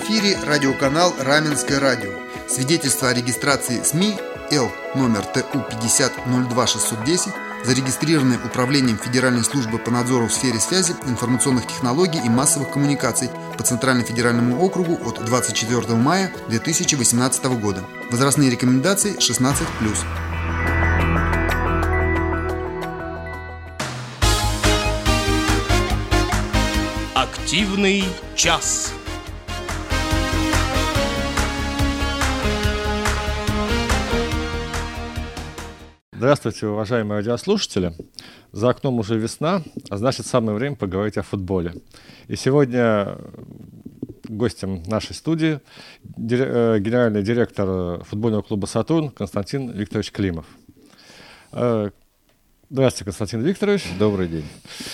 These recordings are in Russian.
эфире радиоканал «Раменское радио». Свидетельство о регистрации СМИ Л номер ТУ 50-02-610, зарегистрированное Управлением Федеральной службы по надзору в сфере связи, информационных технологий и массовых коммуникаций по Центральному федеральному округу от 24 мая 2018 года. Возрастные рекомендации 16+. Активный час. Здравствуйте, уважаемые радиослушатели. За окном уже весна, а значит, самое время поговорить о футболе. И сегодня гостем нашей студии генеральный директор футбольного клуба «Сатурн» Константин Викторович Климов. Здравствуйте, Константин Викторович. Добрый день.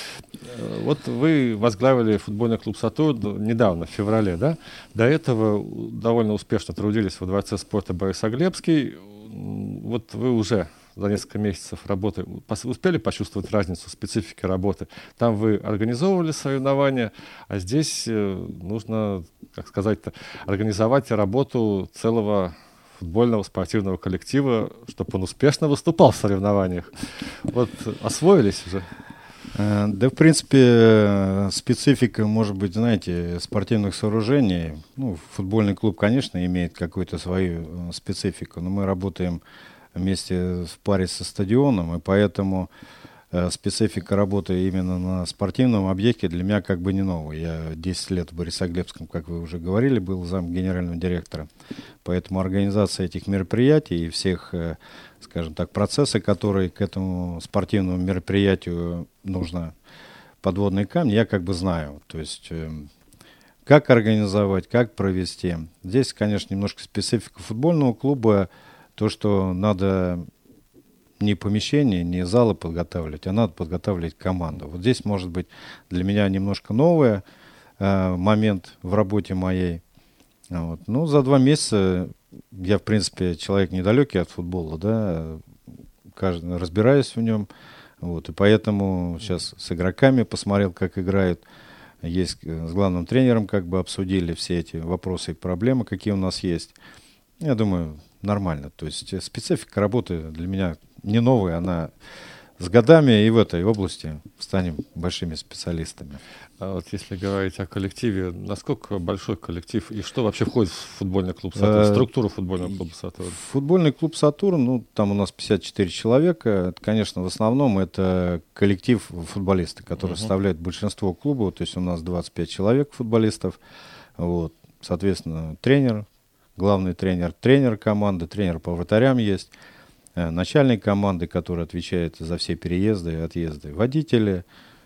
Вот вы возглавили футбольный клуб «Сатурн» недавно, в феврале, да? До этого довольно успешно трудились во Дворце спорта Борисоглебский. Вот вы уже за несколько месяцев работы успели почувствовать разницу, специфики работы? Там вы организовывали соревнования, а здесь нужно, как сказать-то, организовать работу целого футбольного спортивного коллектива, чтобы он успешно выступал в соревнованиях. Вот освоились уже? Да, в принципе, специфика, может быть, знаете, спортивных сооружений. Ну, футбольный клуб, конечно, имеет какую-то свою специфику, но мы работаем вместе в паре со стадионом, и поэтому специфика работы именно на спортивном объекте для меня как бы не новая. Я 10 лет в Борисоглебском, как вы уже говорили, был зам генерального директора. Поэтому организация этих мероприятий и всех, скажем так, процессов, которые к этому спортивному мероприятию нужно, подводные камни, я как бы знаю. То есть как организовать, как провести. Здесь, конечно, немножко специфика футбольного клуба, то, что надо не помещение, не залы подготавливать, а надо подготавливать команду. Вот здесь, может быть, для меня немножко новый момент в работе моей. Вот. Ну, за 2 месяца я, в принципе, человек недалекий от футбола, да, разбираюсь в нем. Вот, и поэтому сейчас с игроками посмотрел, как играют. Есть с главным тренером, как бы обсудили все эти вопросы и проблемы, какие у нас есть. Я думаю, нормально. То есть специфика работы для меня не новая, она с годами и в этой области станем большими специалистами. А вот если говорить о коллективе, насколько большой коллектив и что вообще входит в футбольный клуб «Сатурн», в структуру футбольного клуба «Сатурн»? Футбольный клуб «Сатурн», ну, там у нас 54 человека. Это, конечно, в основном это коллектив футболисты, которые составляют большинство клуба. То есть у нас 25 человек футболистов. Вот. Соответственно, тренер, главный тренер, тренер команды, тренер по вратарям есть. Начальник команды, который отвечает за все переезды и отъезды, водители.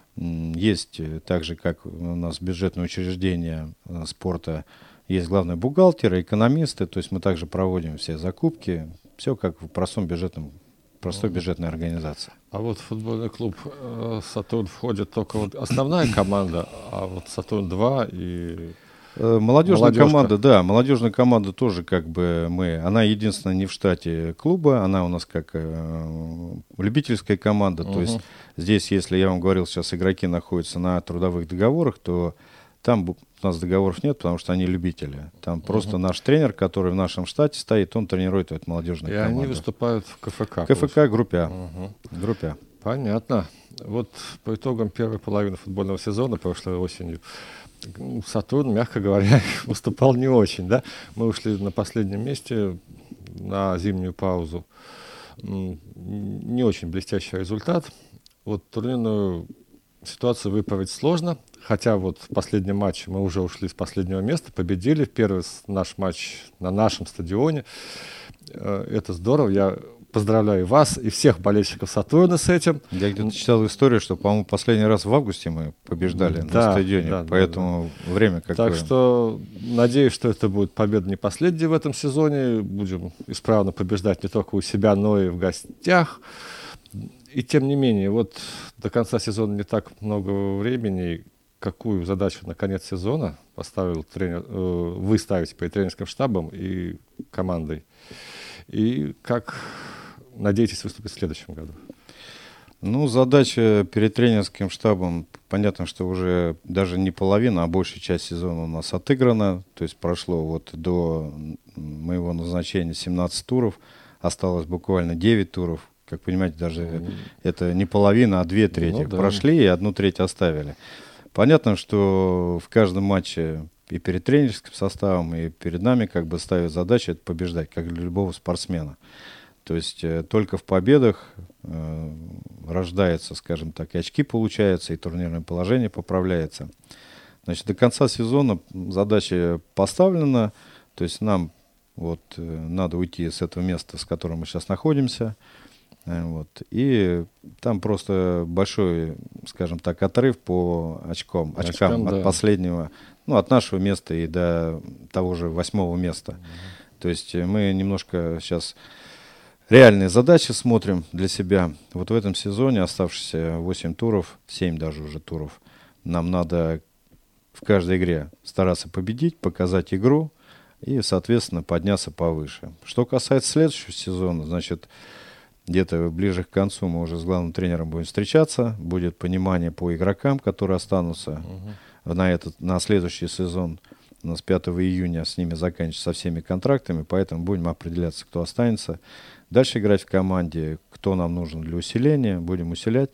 Есть так же, как у нас бюджетное учреждение спорта, есть главный бухгалтер, экономисты, то есть мы также проводим все закупки, все как в простой бюджетной организации. А вот в футбольный клуб «Сатурн» входит только вот основная команда, а вот «Сатурн-2» и... Молодежная команда, да, молодежная команда тоже как бы она единственная не в штате клуба, она у нас как любительская команда, то есть здесь, если я вам говорил, сейчас игроки находятся на трудовых договорах, то там у нас договоров нет, потому что они любители. Там просто наш тренер, который в нашем штате стоит, он тренирует эту молодежную команду. И они выступают в КФК? КФК группе А. Группе А. Понятно. Вот по итогам первой половины футбольного сезона прошлой осенью «Сатурн», мягко говоря, выступал не очень, да? Мы ушли на последнем месте на зимнюю паузу. Не очень блестящий результат. Вот турнирную ситуацию выправить сложно, хотя вот в последнем матче мы уже ушли с последнего места, победили в первый наш матч на нашем стадионе. Это здорово. Я поздравляю вас и всех болельщиков «Сатурна» с этим. Я где-то читал историю, что, по-моему, последний раз в августе мы побеждали на стадионе, поэтому время какое. Так что надеюсь, что это будет победа не последняя в этом сезоне. Будем исправно побеждать не только у себя, но и в гостях. И тем не менее, вот до конца сезона не так много времени. Какую задачу на конец сезона поставил тренер, вы ставите перед тренерским штабом и командой? И как надеетесь выступить в следующем году? Ну, задача перед тренерским штабом, понятно, что уже даже не половина, а большая часть сезона у нас отыграна. То есть прошло вот до моего назначения 17 туров, осталось буквально 9 туров. Как понимаете, даже это не половина, а 2/3 прошли и 1/3 оставили. Понятно, что в каждом матче и перед тренерским составом, и перед нами как бы ставят задачу это побеждать, как для любого спортсмена. То есть только в победах рождаются, скажем так, и очки получаются, и турнирное положение поправляется. Значит, до конца сезона задача поставлена, то есть нам вот надо уйти с этого места, с которым мы сейчас находимся. Вот. И там просто большой, скажем так, отрыв по очкам от да. последнего, ну, от нашего места и до того же 8-го места. То есть мы немножко сейчас реальные задачи смотрим для себя. Вот в этом сезоне оставшиеся 8 туров, 7 даже уже туров, нам надо в каждой игре стараться победить, показать игру и, соответственно, подняться повыше. Что касается следующего сезона, значит, где-то ближе к концу мы уже с главным тренером будем встречаться, будет понимание по игрокам, которые останутся на следующий сезон. У нас 5 июня с ними заканчивается со всеми контрактами, поэтому будем определяться, кто останется. Дальше играть в команде, кто нам нужен для усиления, будем усилять.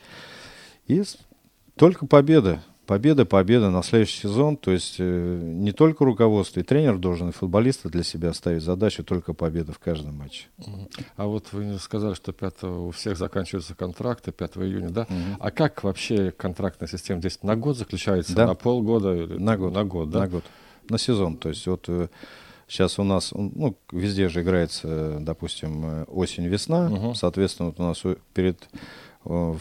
И только победа. Победа на следующий сезон. То есть не только руководство и тренер должен, и футболисты для себя ставить задачу только победа в каждом матче. А вот вы сказали, что 5 у всех заканчиваются контракты, 5 июня, да? А как вообще контрактная система здесь на год заключается? Да. На полгода? Или на год, да? На год. На сезон. То есть вот сейчас у нас, ну, везде же играется, допустим, осень-весна. Соответственно, вот у нас перед 2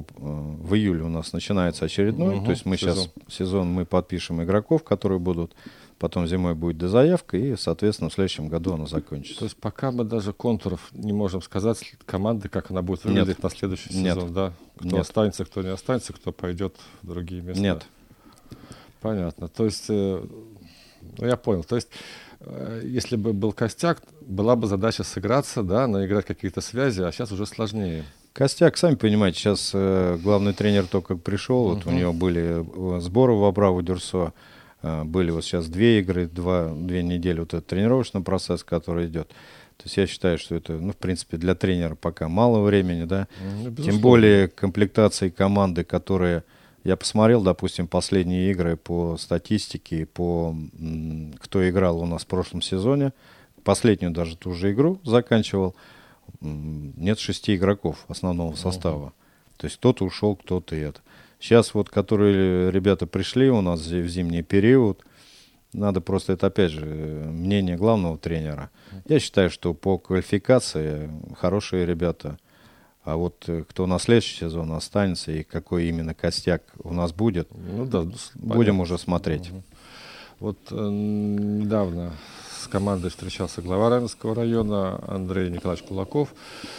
в июле у нас начинается очередной. То есть мы сейчас сезон мы подпишем игроков, которые будут. Потом зимой будет дозаявка, и, соответственно, в следующем году она закончится. То есть пока мы даже контуров не можем сказать команды, как она будет выглядеть на следующий сезон, да? Кто останется, кто не останется, кто пойдет в другие места. Нет. Понятно. То есть, я понял. То есть, если бы был костяк, была бы задача сыграться, да, наиграть какие-то связи, а сейчас уже сложнее. Костяк, сами понимаете, сейчас главный тренер только как пришел, вот у него были сборы в Абрау-Дюрсо, были вот сейчас 2 игры, 2 недели вот этот тренировочный процесс, который идет. То есть я считаю, что это, ну, в принципе, для тренера пока мало времени, да. Тем более комплектации команды, которые... Я посмотрел, допустим, последние игры по статистике, по кто играл у нас в прошлом сезоне. Последнюю даже ту же игру заканчивал. Нет 6 игроков основного состава. То есть кто-то ушел, кто-то это. Сейчас вот, которые ребята пришли у нас в зимний период, надо просто, это опять же мнение главного тренера. Я считаю, что по квалификации хорошие ребята. А вот кто на следующий сезон останется и какой именно костяк у нас будет, будем уже смотреть. Вот недавно с командой встречался глава Раменского района Андрей Николаевич Кулаков.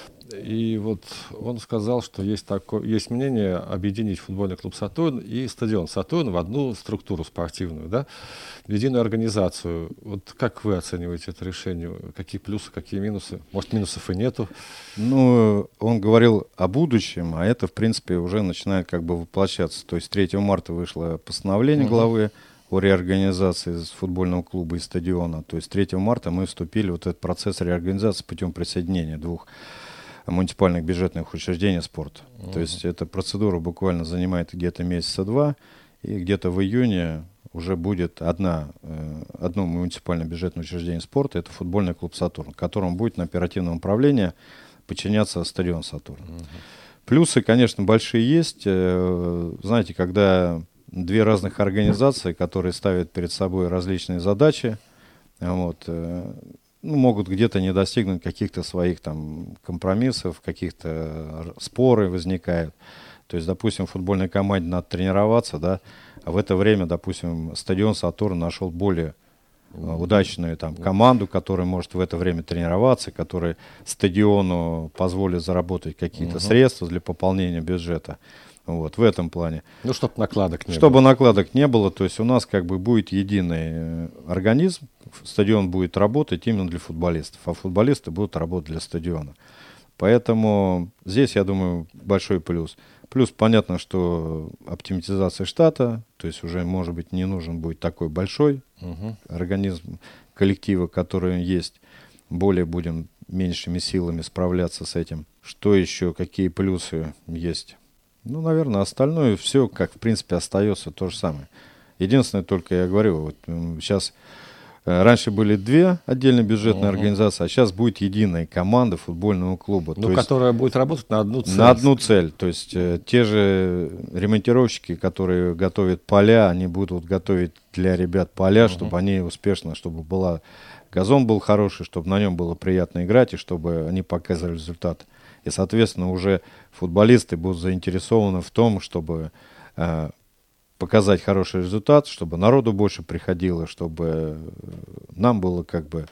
И вот он сказал, что есть мнение объединить футбольный клуб «Сатурн» и стадион «Сатурн» в одну структуру спортивную, да, в единую организацию. Вот как вы оцениваете это решение? Какие плюсы, какие минусы? Может, минусов и нету? Ну, он говорил о будущем, а это, в принципе, уже начинает как бы воплощаться. То есть 3 марта вышло постановление главы о реорганизации футбольного клуба и стадиона. То есть 3 марта мы вступили в вот этот процесс реорганизации путем присоединения 2 муниципальных бюджетных учреждений спорта. То есть эта процедура буквально занимает где-то месяца 2, и где-то в июне уже будет одно муниципальное бюджетное учреждение спорта, это футбольный клуб «Сатурн», которому будет на оперативном управлении подчиняться стадион «Сатурн». Плюсы, конечно, большие есть. Знаете, когда 2 разных организации, которые ставят перед собой различные задачи, вот, могут где-то не достигнуть каких-то своих там компромиссов, каких-то споры возникают. То есть, допустим, в футбольной команде надо тренироваться, да, а в это время, допустим, стадион «Сатурн» нашел более удачную там команду, которая может в это время тренироваться, которая стадиону позволит заработать какие-то средства для пополнения бюджета. Вот, в этом плане. Ну, чтобы накладок не было. Чтобы накладок не было, то есть у нас как бы будет единый организм, стадион будет работать именно для футболистов, а футболисты будут работать для стадиона. Поэтому здесь, я думаю, большой плюс. Плюс понятно, что оптимизация штата, то есть уже, может быть, не нужен будет такой большой организм коллектива, который есть. Более будем меньшими силами справляться с этим. Что еще, какие плюсы есть? Ну, наверное, остальное все, как, в принципе, остается то же самое. Единственное, только я говорю, вот сейчас раньше были две отдельные бюджетные организации, а сейчас будет единая команда футбольного клуба. Ну, которая будет работать на одну цель. На одну цель. То есть те же ремонтировщики, которые готовят поля, они будут готовить для ребят поля, чтобы они успешно, чтобы газон был хороший, чтобы на нем было приятно играть, и чтобы они показывали результат. И, соответственно, уже футболисты будут заинтересованы в том, чтобы показать хороший результат, чтобы народу больше приходило, чтобы нам было как бы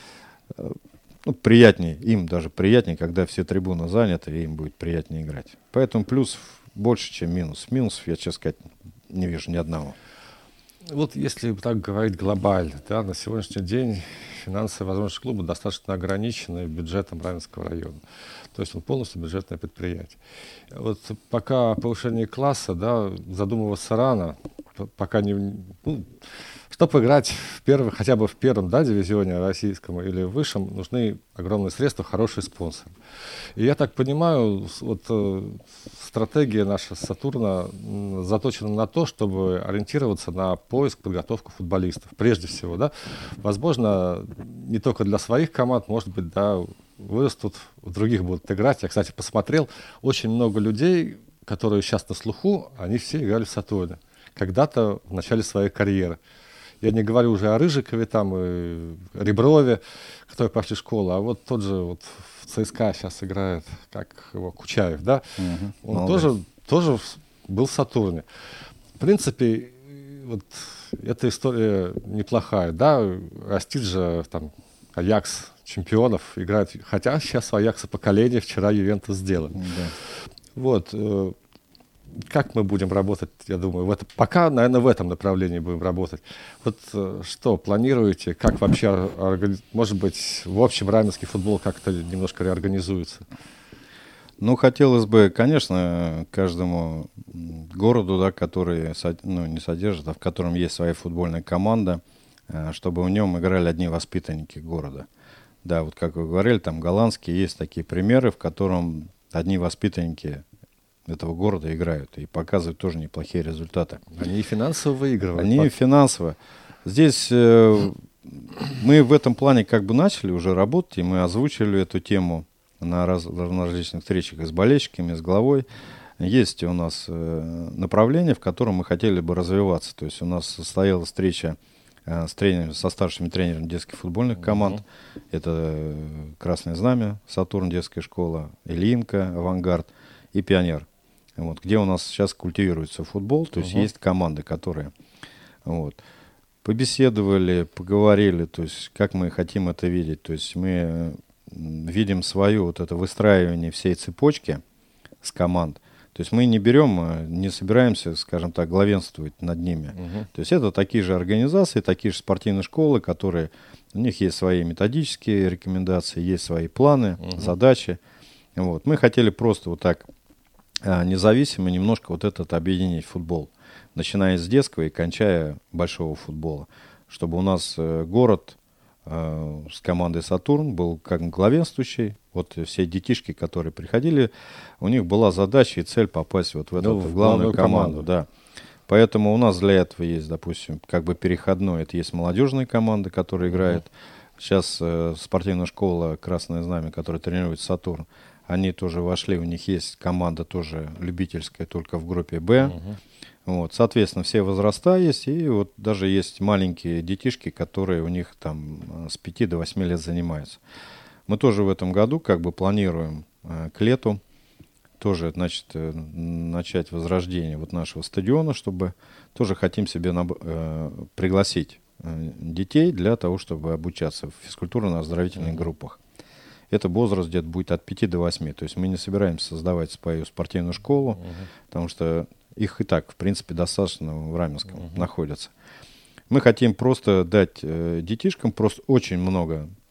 приятнее, им даже приятнее, когда все трибуны заняты, и им будет приятнее играть. Поэтому плюс больше, чем минус. Минусов я, честно сказать, не вижу ни одного. Вот если так говорить глобально, да, на сегодняшний день финансовые возможности клуба достаточно ограничены бюджетом Раменского района. То есть он полностью бюджетное предприятие. Вот пока повышение класса, да, задумываться рано, пока не... чтобы играть хотя бы в первом, да, дивизионе российском или высшем, нужны огромные средства, хорошие спонсоры. И я так понимаю, вот стратегия наша Сатурна заточена на то, чтобы ориентироваться на поиск, подготовку футболистов. Прежде всего, да, возможно, не только для своих команд, может быть, да, вырастут, в других будут играть. Я, кстати, посмотрел, очень много людей, которые сейчас на слуху, они все играли в Сатурне. Когда-то в начале своей карьеры. Я не говорю уже о Рыжикове, там, и Реброве, которые пошли в школу, а вот тот же вот в ЦСКА сейчас играет, как его, Кучаев, да? Он тоже был в Сатурне. В принципе, вот эта история неплохая, да? Растит же там Аякс чемпионов, играет, хотя сейчас у Аякса поколение, вчера Ювентус сделал. Вот. Как мы будем работать, я думаю, пока, наверное, в этом направлении будем работать. Вот что планируете, как вообще, может быть, в общем раменский футбол как-то немножко реорганизуется? Ну, хотелось бы, конечно, каждому городу, да, который не содержит, а в котором есть своя футбольная команда, чтобы в нем играли одни воспитанники города. Да, вот как вы говорили, там голландские есть такие примеры, в котором одни воспитанники этого города играют и показывают тоже неплохие результаты. Они и финансово выигрывают. Они и финансово. Здесь мы в этом плане как бы начали уже работать, и мы озвучили эту тему на различных встречах и с болельщиками, и с главой. Есть у нас направление, в котором мы хотели бы развиваться. То есть у нас состоялась встреча со старшими тренерами детских футбольных команд. Это «Красное знамя», «Сатурн», детская школа, «Ильинка», «Авангард» и «Пионер». Вот, где у нас сейчас культивируется футбол, то есть есть команды, которые побеседовали, поговорили, то есть как мы хотим это видеть. То есть мы видим свое вот это выстраивание всей цепочки с команд. То есть мы не собираемся, скажем так, главенствовать над ними. То есть это такие же организации, такие же спортивные школы, которые, у них есть свои методические рекомендации, есть свои планы, задачи. Вот. Мы хотели просто вот так независимо немножко вот этот объединить футбол, начиная с детского и кончая большого футбола, чтобы у нас город с командой «Сатурн» был как главенствующий. Вот все детишки, которые приходили, у них была задача и цель попасть вот в главную команду. Да. Поэтому у нас для этого есть, допустим, как бы переходной, это есть молодежная команда, которая играет. Сейчас спортивная школа «Красное знамя», которая тренирует «Сатурн», они тоже вошли, у них есть команда тоже любительская, только в группе «Б». Вот, соответственно, все возраста есть, и вот даже есть маленькие детишки, которые у них там с 5 до 8 лет занимаются. Мы тоже в этом году как бы планируем к лету тоже, значит, начать возрождение вот нашего стадиона, чтобы тоже хотим себе пригласить детей для того, чтобы обучаться в физкультурно-оздоровительных группах. Это возраст где-то будет от 5 до 8. То есть мы не собираемся создавать свою спортивную школу, потому что их и так, в принципе, достаточно в Раменском находятся. Мы хотим просто дать детишкам просто очень много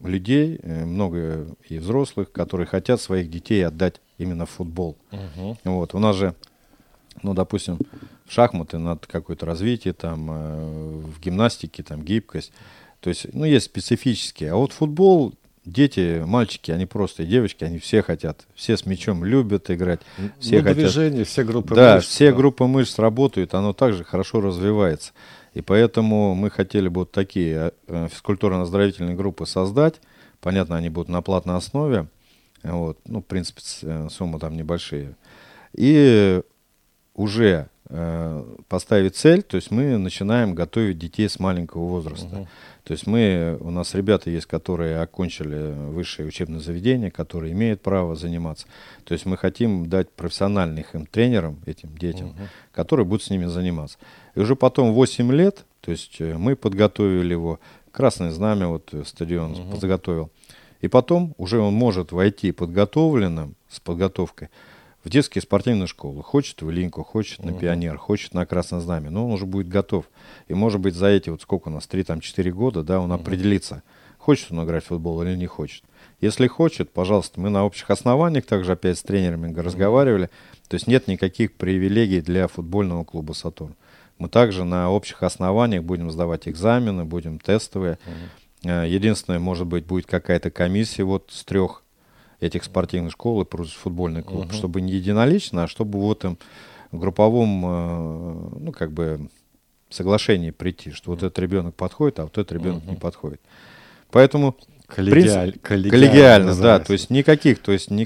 людей, много и взрослых, которые хотят своих детей отдать именно в футбол. Вот. У нас же, допустим, в шахматы надо какое-то развитие, там, в гимнастике, там, гибкость. То есть, есть специфические. А вот футбол, дети, мальчики, они просто, и девочки, они все хотят. Все с мячом любят играть. Все хотят. Движение, все группы мышц. Да, все группы мышц работают, оно также хорошо развивается. И поэтому мы хотели бы вот такие физкультурно-оздоровительные группы создать. Понятно, они будут на платной основе. Вот. В принципе, суммы там небольшие. И уже поставить цель, то есть мы начинаем готовить детей с маленького возраста. То есть у нас ребята есть, которые окончили высшее учебное заведение, которые имеют право заниматься. То есть мы хотим дать профессиональных им тренерам, этим детям, которые будут с ними заниматься. И уже потом 8 лет, то есть мы подготовили его, Красное Знамя, вот стадион подготовил. И потом уже он может войти подготовленным, с подготовкой, в детские спортивные школы. Хочет в Илинку, хочет на Пионер, хочет на Красное Знамя. Но он уже будет готов. И может быть за эти, сколько у нас, 3-4 года, да, он определится, хочет он играть в футбол или не хочет. Если хочет, пожалуйста, мы на общих основаниях также опять с тренерами разговаривали. То есть нет никаких привилегий для футбольного клуба «Сатурн». Мы также на общих основаниях будем сдавать экзамены, будем тестовые. Единственное, может быть, будет какая-то комиссия с 3 этих спортивных школ и плюс футбольный клуб, чтобы не единолично, а чтобы в этом групповом, соглашении прийти, что вот этот ребенок подходит, а вот этот ребенок не подходит. Поэтому коллегиально, да, то есть никаких,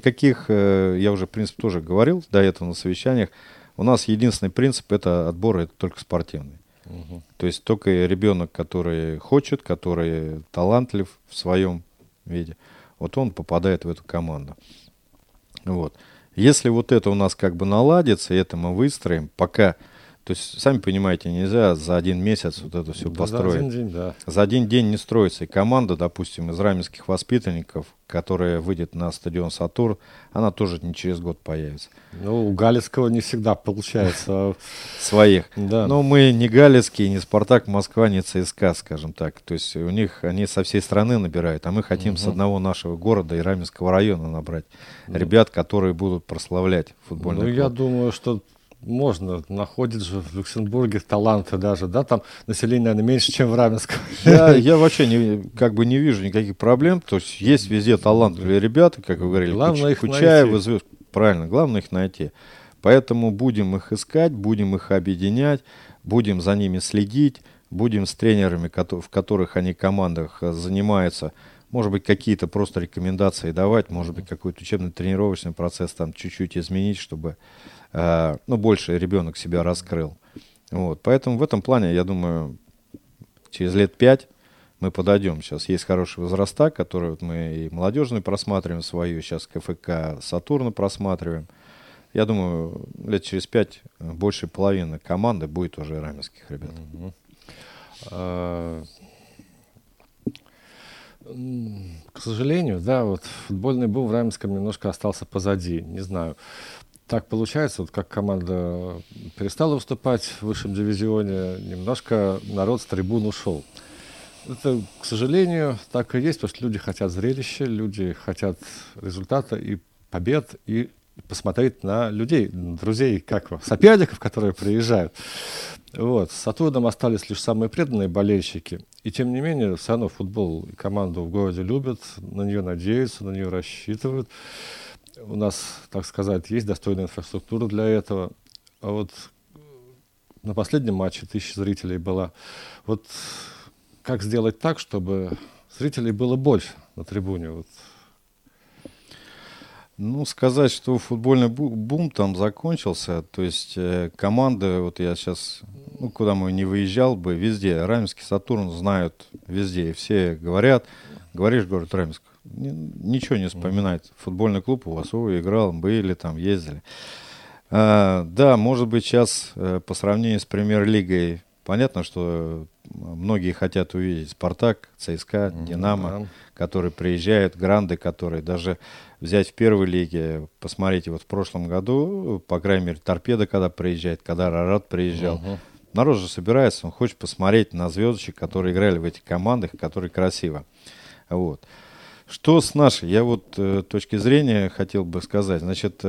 я уже, в принципе, тоже говорил до этого на совещаниях, у нас единственный принцип это отбор, это только спортивный. То есть только ребенок, который хочет, который талантлив в своем виде, вот он попадает в эту команду. Вот. Если вот это у нас наладится, и это мы выстроим, пока, то есть, сами понимаете, нельзя за 1 месяц вот это все построить. За 1 день, да. За 1 день не строится. И команда, допустим, из раменских воспитанников, которая выйдет на стадион «Сатурн», она тоже не через год появится. У Галицкого не всегда получается. Своих. Да. Но мы не Галицкий, не «Спартак», Москва, не ЦСКА, скажем так. То есть у них, они со всей страны набирают, а мы хотим с одного нашего города и Раменского района набрать ребят, которые будут прославлять футбольный клуб. Я думаю, что можно, находит же в Люксембурге таланты даже, да, там население, наверное, меньше, чем в Раменском. Я вообще не вижу никаких проблем, то есть есть везде талантливые ребята, как вы говорили, главное Кучаева, Звезд, правильно, главное их найти. Поэтому будем их искать, будем их объединять, будем за ними следить, будем с тренерами, в которых они командах занимаются, может быть, какие-то просто рекомендации давать, может быть, какой-то учебно-тренировочный процесс там чуть-чуть изменить, чтобы больше ребенок себя раскрыл. Вот. Поэтому в этом плане, я думаю, через лет 5 мы подойдем. Сейчас есть хорошие возраста, которые мы и молодежную просматриваем свою, сейчас КФК «Сатурна» просматриваем. Я думаю, лет через 5 больше половины команды будет уже раменских ребят. К сожалению, да, вот футбольный бум в Раменском немножко остался позади. Не знаю. Так получается, вот как команда перестала выступать в высшем дивизионе, немножко народ с трибун ушел. Это, к сожалению, так и есть, потому что люди хотят зрелища, люди хотят результата и побед, и посмотреть на людей, друзей, соперников, которые приезжают. Вот. С «Сатурном» остались лишь самые преданные болельщики. И тем не менее, все равно футбол и команду в городе любят, на нее надеются, на нее рассчитывают. У нас, так сказать, есть достойная инфраструктура для этого. А вот на последнем матче 1000 зрителей было. Вот как сделать так, чтобы зрителей было больше на трибуне? Вот. Сказать, что футбольный бум там закончился, то есть команды, вот я сейчас, куда мы не выезжал бы, везде, Раменский «Сатурн» знают везде, и все говорят, говоришь, город Раменск, ничего не вспоминает. Футбольный клуб у вас играл, были там, ездили. Да, может быть, сейчас по сравнению с Премьер-лигой, понятно, что многие хотят увидеть «Спартак», ЦСКА, «Динамо», которые приезжают, «Гранды», которые даже взять в первой лиге, посмотрите, вот в прошлом году, по крайней мере, «Торпедо», когда приезжает, когда «Арарат» приезжал, народ же собирается, он хочет посмотреть на звездочек, которые играли в этих командах, которые красиво. Вот. Что с нашей? Я вот точки зрения хотел бы сказать. Значит,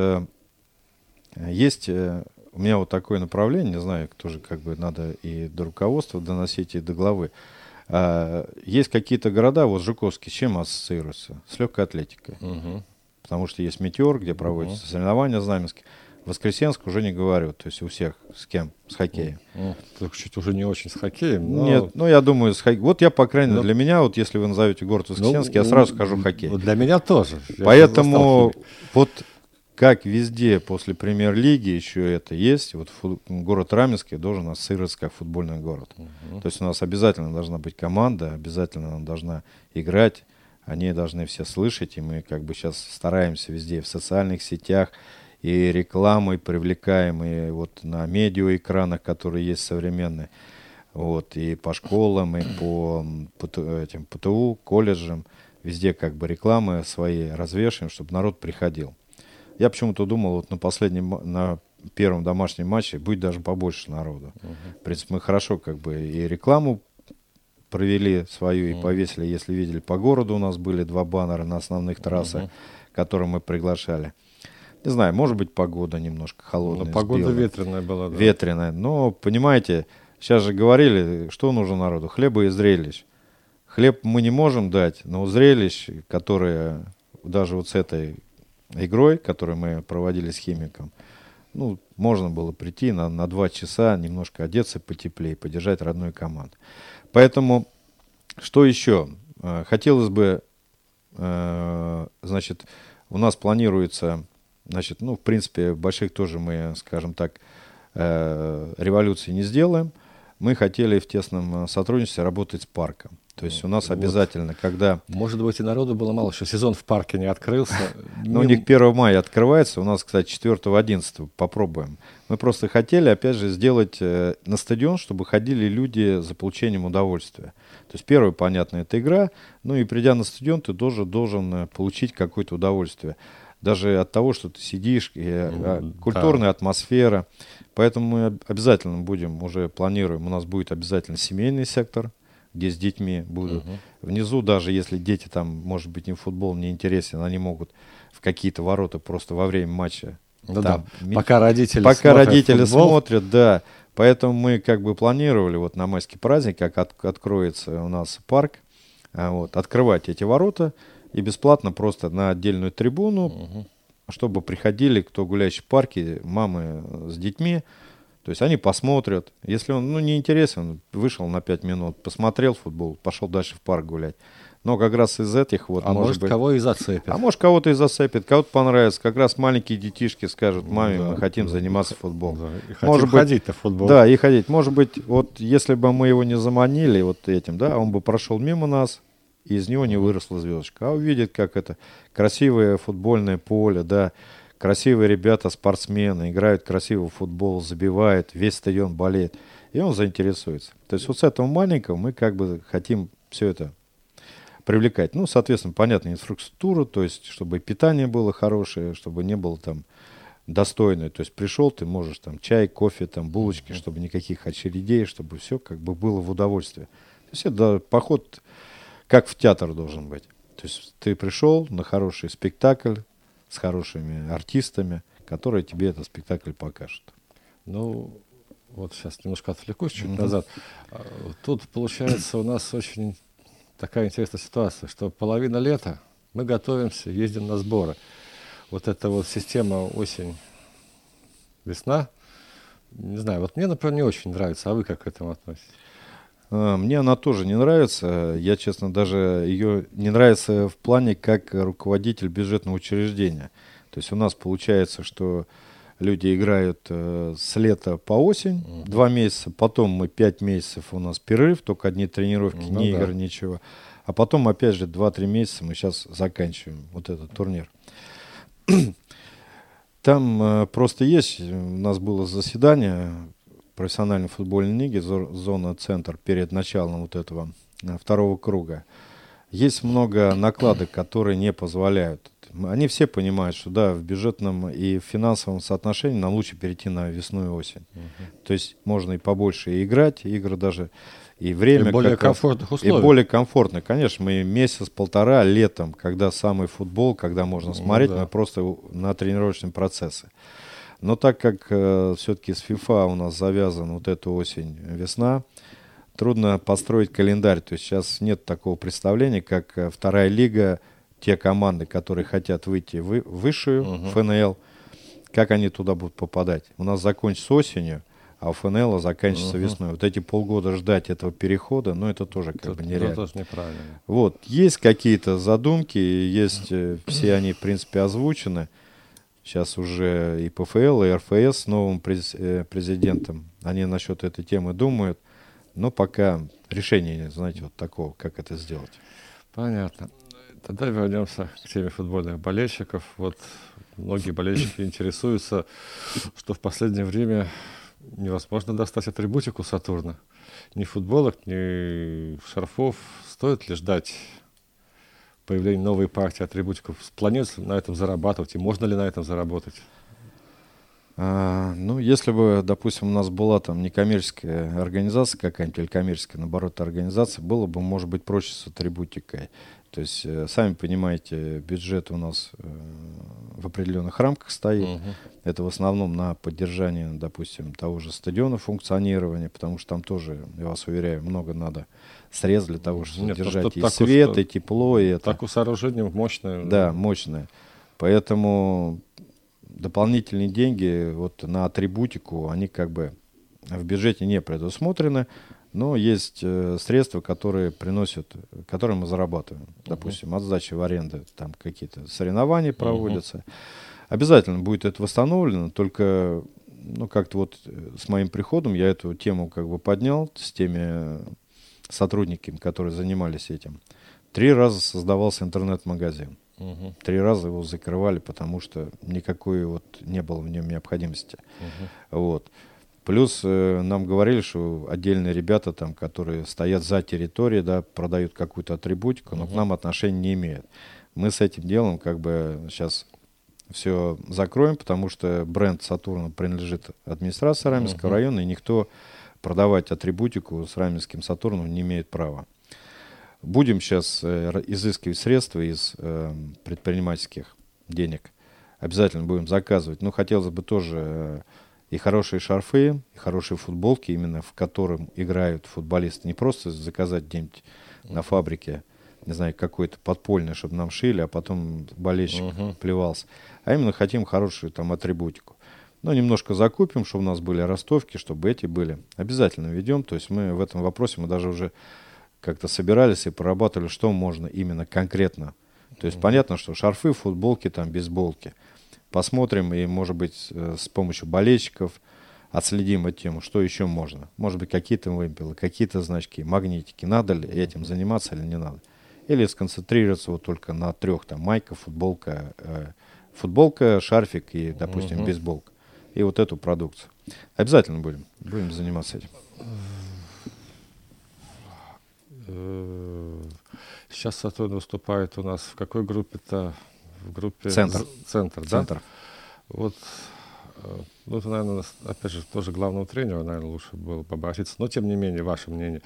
есть у меня вот такое направление, не знаю, тоже как бы надо и до руководства доносить, и до главы. Есть какие-то города, вот Жуковский, с чем ассоциируется? С легкой атлетикой. Угу. Потому что есть «Метеор», где проводятся соревнования знаменские. Воскресенск уже не говорю, то есть у всех с кем? С хоккеем. Только чуть уже не очень с хоккеем. Но... Нет, ну я думаю, вот я, по крайней мере, для меня, вот если вы назовете город Воскресенск, я сразу скажу хоккей. Для меня тоже. Поэтому вот как везде после премьер-лиги еще это есть, вот город Раменский должен ассоциироваться как футбольный город. То есть у нас обязательно должна быть команда, обязательно она должна играть, они должны все слышать, и мы как бы сейчас стараемся везде, в социальных сетях, и рекламой привлекаем, и вот на медиаэкранах, которые есть современные, вот, и по школам, и по этим ПТУ, колледжам, везде как бы рекламы свои развешиваем, чтобы народ приходил. Я почему-то думал, вот на первом домашнем матче будет даже побольше народу. В принципе, мы хорошо как бы и рекламу провели свою, и повесили, если видели, по городу у нас были 2 баннера на основных трассах, которые мы приглашали. Не знаю, может быть, погода немножко холодная. Но погода ветреная была. Да. Ветреная. Но, понимаете, сейчас же говорили, что нужно народу? Хлеба и зрелищ. Хлеб мы не можем дать, но зрелищ, которые даже вот с этой игрой, которую мы проводили с Химиком, ну, можно было прийти на 2 часа, немножко одеться потеплее, поддержать родную команду. Поэтому, что еще? Хотелось бы, значит, у нас планируется, значит, ну, в принципе, больших тоже мы, скажем так, революции не сделаем. Мы хотели в тесном сотрудничестве работать с парком. То есть у нас обязательно, когда... Может быть, и народу было мало, еще сезон в парке не открылся. Но у них 1 мая открывается, у нас, кстати, 4-11 попробуем. Мы просто хотели, опять же, сделать на стадион, чтобы ходили люди за получением удовольствия. То есть первое, понятно, это игра, ну и придя на стадион, ты должен получить какое-то удовольствие. Даже от того, что ты сидишь, культурная атмосфера. Поэтому мы обязательно будем, уже планируем, у нас будет обязательно семейный сектор, где с детьми будут. Внизу, даже если дети там, может быть, им футбол не интересен, они могут в какие-то ворота просто во время матча. Ну там, да, пока родители смотрят, да. Поэтому мы как бы планировали вот на майский праздник, как откроется у нас парк, вот, открывать эти ворота и бесплатно просто на отдельную трибуну, чтобы приходили, кто гуляющий в парке, мамы с детьми. То есть они посмотрят. Если он не интересен, вышел на 5 минут, посмотрел футбол, пошел дальше в парк гулять. Но как раз из этих вот... может быть, кого и зацепит. А может, кого-то и зацепит, кого-то понравится. Как раз маленькие детишки скажут: маме, мы хотим заниматься футболом. Да, и хотим ходить-то в футбол. Да, и ходить. Может быть, вот если бы мы его не заманили вот этим, да, он бы прошел мимо нас, и из него не выросла звездочка. А увидит, как это красивое футбольное поле, да, красивые ребята, спортсмены, играют красивый футбол, забивают, весь стадион болеет. И он заинтересуется. То есть вот с этого маленького мы как бы хотим все это привлекать. Ну, соответственно, понятно, инфраструктуру, то есть чтобы питание было хорошее, чтобы не было там достойное. То есть пришел, ты можешь там чай, кофе, там булочки, чтобы никаких очередей, чтобы все как бы было в удовольствие. То есть это поход как в театр должен быть. То есть ты пришел на хороший спектакль, с хорошими артистами, которые тебе этот спектакль покажут. Ну, вот сейчас немножко отвлекусь чуть назад. Тут, получается, у нас очень такая интересная ситуация, что половина лета мы готовимся, ездим на сборы. Вот эта вот система осень-весна, не знаю, вот мне, например, не очень нравится, а вы как к этому относитесь? Мне она тоже не нравится. Я, честно, даже ее не нравится в плане как руководитель бюджетного учреждения. То есть у нас получается, что люди играют с лета по осень 2 месяца, потом мы 5 месяцев у нас перерыв, только одни тренировки, ни игр, ничего. А потом опять же 2-3 месяца мы сейчас заканчиваем вот этот турнир. Там просто есть, у нас было заседание профессиональной футбольной лиги, зона-центр, перед началом вот этого 2-го круга. Есть много накладок, которые не позволяют. Они все понимают, что да, в бюджетном и в финансовом соотношении нам лучше перейти на весну и осень. То есть можно и побольше играть, игры даже И время и более комфортных условий. И более комфортно. Конечно, мы месяц-полтора летом, когда самый футбол, когда можно смотреть, мы просто на тренировочные процессы. Но так как все-таки с FIFA у нас завязан вот эта осень, весна, трудно построить календарь. То есть сейчас нет такого представления, как вторая лига, те команды, которые хотят выйти в высшую ФНЛ, как они туда будут попадать. У нас закончится осенью, а у ФНЛ заканчивается весной. Вот эти полгода ждать этого перехода, ну это тоже как бы нереально. Это тоже неправильно. Вот, есть какие-то задумки, есть, все они, в принципе, озвучены. Сейчас уже и ПФЛ, и РФС с новым президентом, они насчет этой темы думают, но пока решения нет, знаете, вот такого, как это сделать. Понятно. Тогда вернемся к теме футбольных болельщиков. Вот многие болельщики интересуются, что в последнее время невозможно достать атрибутику Сатурна. Ни футболок, ни шарфов. Стоит ли ждать появления новой партии атрибутиков? Планируется на этом зарабатывать? И можно ли на этом заработать? Ну, если бы, допустим, у нас была там некоммерческая организация какая-нибудь, или коммерческая, наоборот, организация, было бы, может быть, проще с атрибутикой. То есть, сами понимаете, бюджет у нас в определенных рамках стоит. Это в основном на поддержание, допустим, того же стадиона функционирования, потому что там тоже, я вас уверяю, много надо средств для того, чтобы содержать и свет, и тепло. И это. Такое сооружение мощное. Да, мощное. Поэтому дополнительные деньги вот на атрибутику, они как бы в бюджете не предусмотрены. Но есть средства, которые мы зарабатываем. Допустим, от сдачи в аренду там какие-то соревнования проводятся. Обязательно будет это восстановлено, только как-то вот с моим приходом я эту тему как бы поднял с теми сотрудниками, которые занимались этим. 3 раза создавался интернет-магазин. 3 раза его закрывали, потому что никакой вот не было в нем необходимости. Вот. Плюс нам говорили, что отдельные ребята, там, которые стоят за территорией, да, продают какую-то атрибутику, но к нам отношения не имеют. Мы с этим делом как бы сейчас все закроем, потому что бренд Сатурна принадлежит администрации Раменского района, и никто продавать атрибутику с Раменским Сатурном не имеет права. Будем сейчас изыскивать средства из предпринимательских денег. Обязательно будем заказывать. Но хотелось бы тоже и хорошие шарфы, и хорошие футболки, именно в котором играют футболисты. Не просто заказать где-нибудь на фабрике, не знаю, какой-то подпольный, чтобы нам шили, а потом болельщик плевался. А именно хотим хорошую там атрибутику. Но немножко закупим, чтобы у нас были ростовки, чтобы эти были. Обязательно ведем. То есть мы в этом вопросе, мы даже уже как-то собирались и прорабатывали, что можно именно конкретно. То есть понятно, что шарфы, футболки, там, бейсболки. Посмотрим и, может быть, с помощью болельщиков отследим эту тему, что еще можно. Может быть, какие-то вымпелы, какие-то значки, магнитики. Надо ли этим заниматься или не надо. Или сконцентрироваться вот только на 3, там, майка, футболка, шарфик и, допустим, бейсболка. И вот эту продукцию. Обязательно будем заниматься этим. Сейчас Сатурн выступает у нас в какой группе-то? В группе Центр, да? Центр. Вот, это, наверное, опять же, тоже главного тренера, наверное, лучше было бы обратиться. Но, тем не менее, ваше мнение.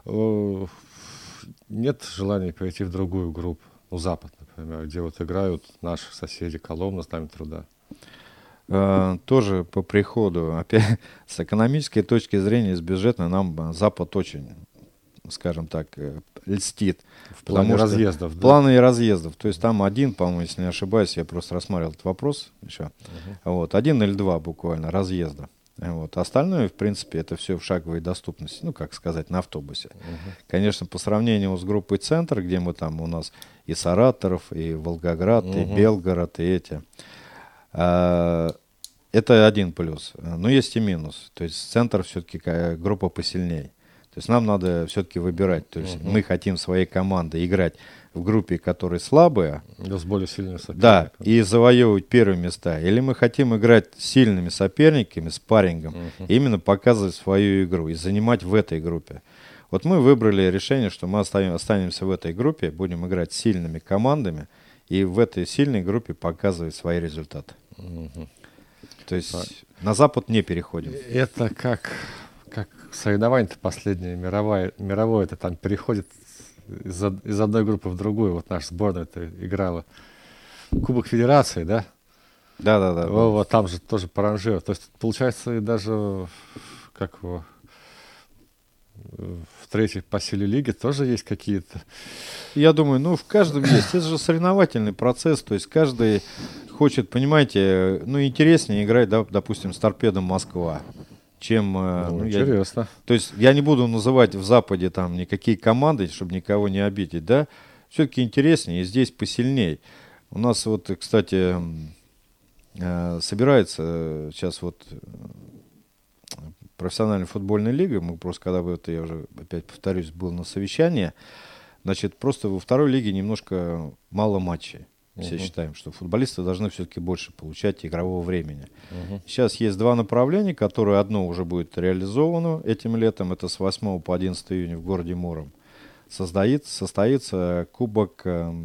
Нет желания перейти в другую группу, Запад, например, где вот играют наши соседи Коломна, Знамя Труда? Тоже по приходу, опять, с экономической точки зрения, с бюджетной, нам Запад очень, скажем так, льстит. В плане разъездов. В плане разъездов. То есть там один, по-моему, если не ошибаюсь, я просто рассматривал этот вопрос еще. Вот, 1 или 2 буквально разъезда. Вот. Остальное, в принципе, это все в шаговой доступности. Ну, как сказать, на автобусе. Конечно, по сравнению с группой «Центр», где мы там, у нас и Саратов, и Волгоград, и Белгород, и эти. Это один плюс. Но есть и минус. То есть «Центр» все-таки группа посильнее. То есть нам надо все-таки выбирать. То есть мы хотим своей командой играть в группе, которая слабая. С более сильными соперниками. Да, и завоевывать первые места. Или мы хотим играть с сильными соперниками, спаррингом, и именно показывать свою игру и занимать в этой группе. Вот мы выбрали решение, что мы останемся в этой группе, будем играть с сильными командами, и в этой сильной группе показывать свои результаты. То есть на Запад не переходим. Это как соревнование-то последнее, мировое это там переходит из одной группы в другую. Вот наша сборная-то играла. Кубок Федерации, да? Да. Вот там же тоже по ранжиру. То есть, получается, и даже как его, в третьей по силе лиги тоже есть какие-то... Я думаю, в каждом есть. Это же соревновательный процесс. То есть каждый хочет, понимаете, интереснее играть, да, допустим, с «Торпедом Москва», чем... интересно. То есть я не буду называть в Западе там никакие команды, чтобы никого не обидеть, да. Все-таки интереснее, и здесь посильней. У нас вот, кстати, собирается сейчас вот профессиональная футбольная лига. Мы просто, когда я уже опять повторюсь, был на совещании, значит, просто во второй лиге немножко мало матчей. Все считаем, что футболисты должны все-таки больше получать игрового времени. Сейчас есть два направления, которые одно уже будет реализовано этим летом. Это с 8 по 11 июня в городе Муром состоится кубок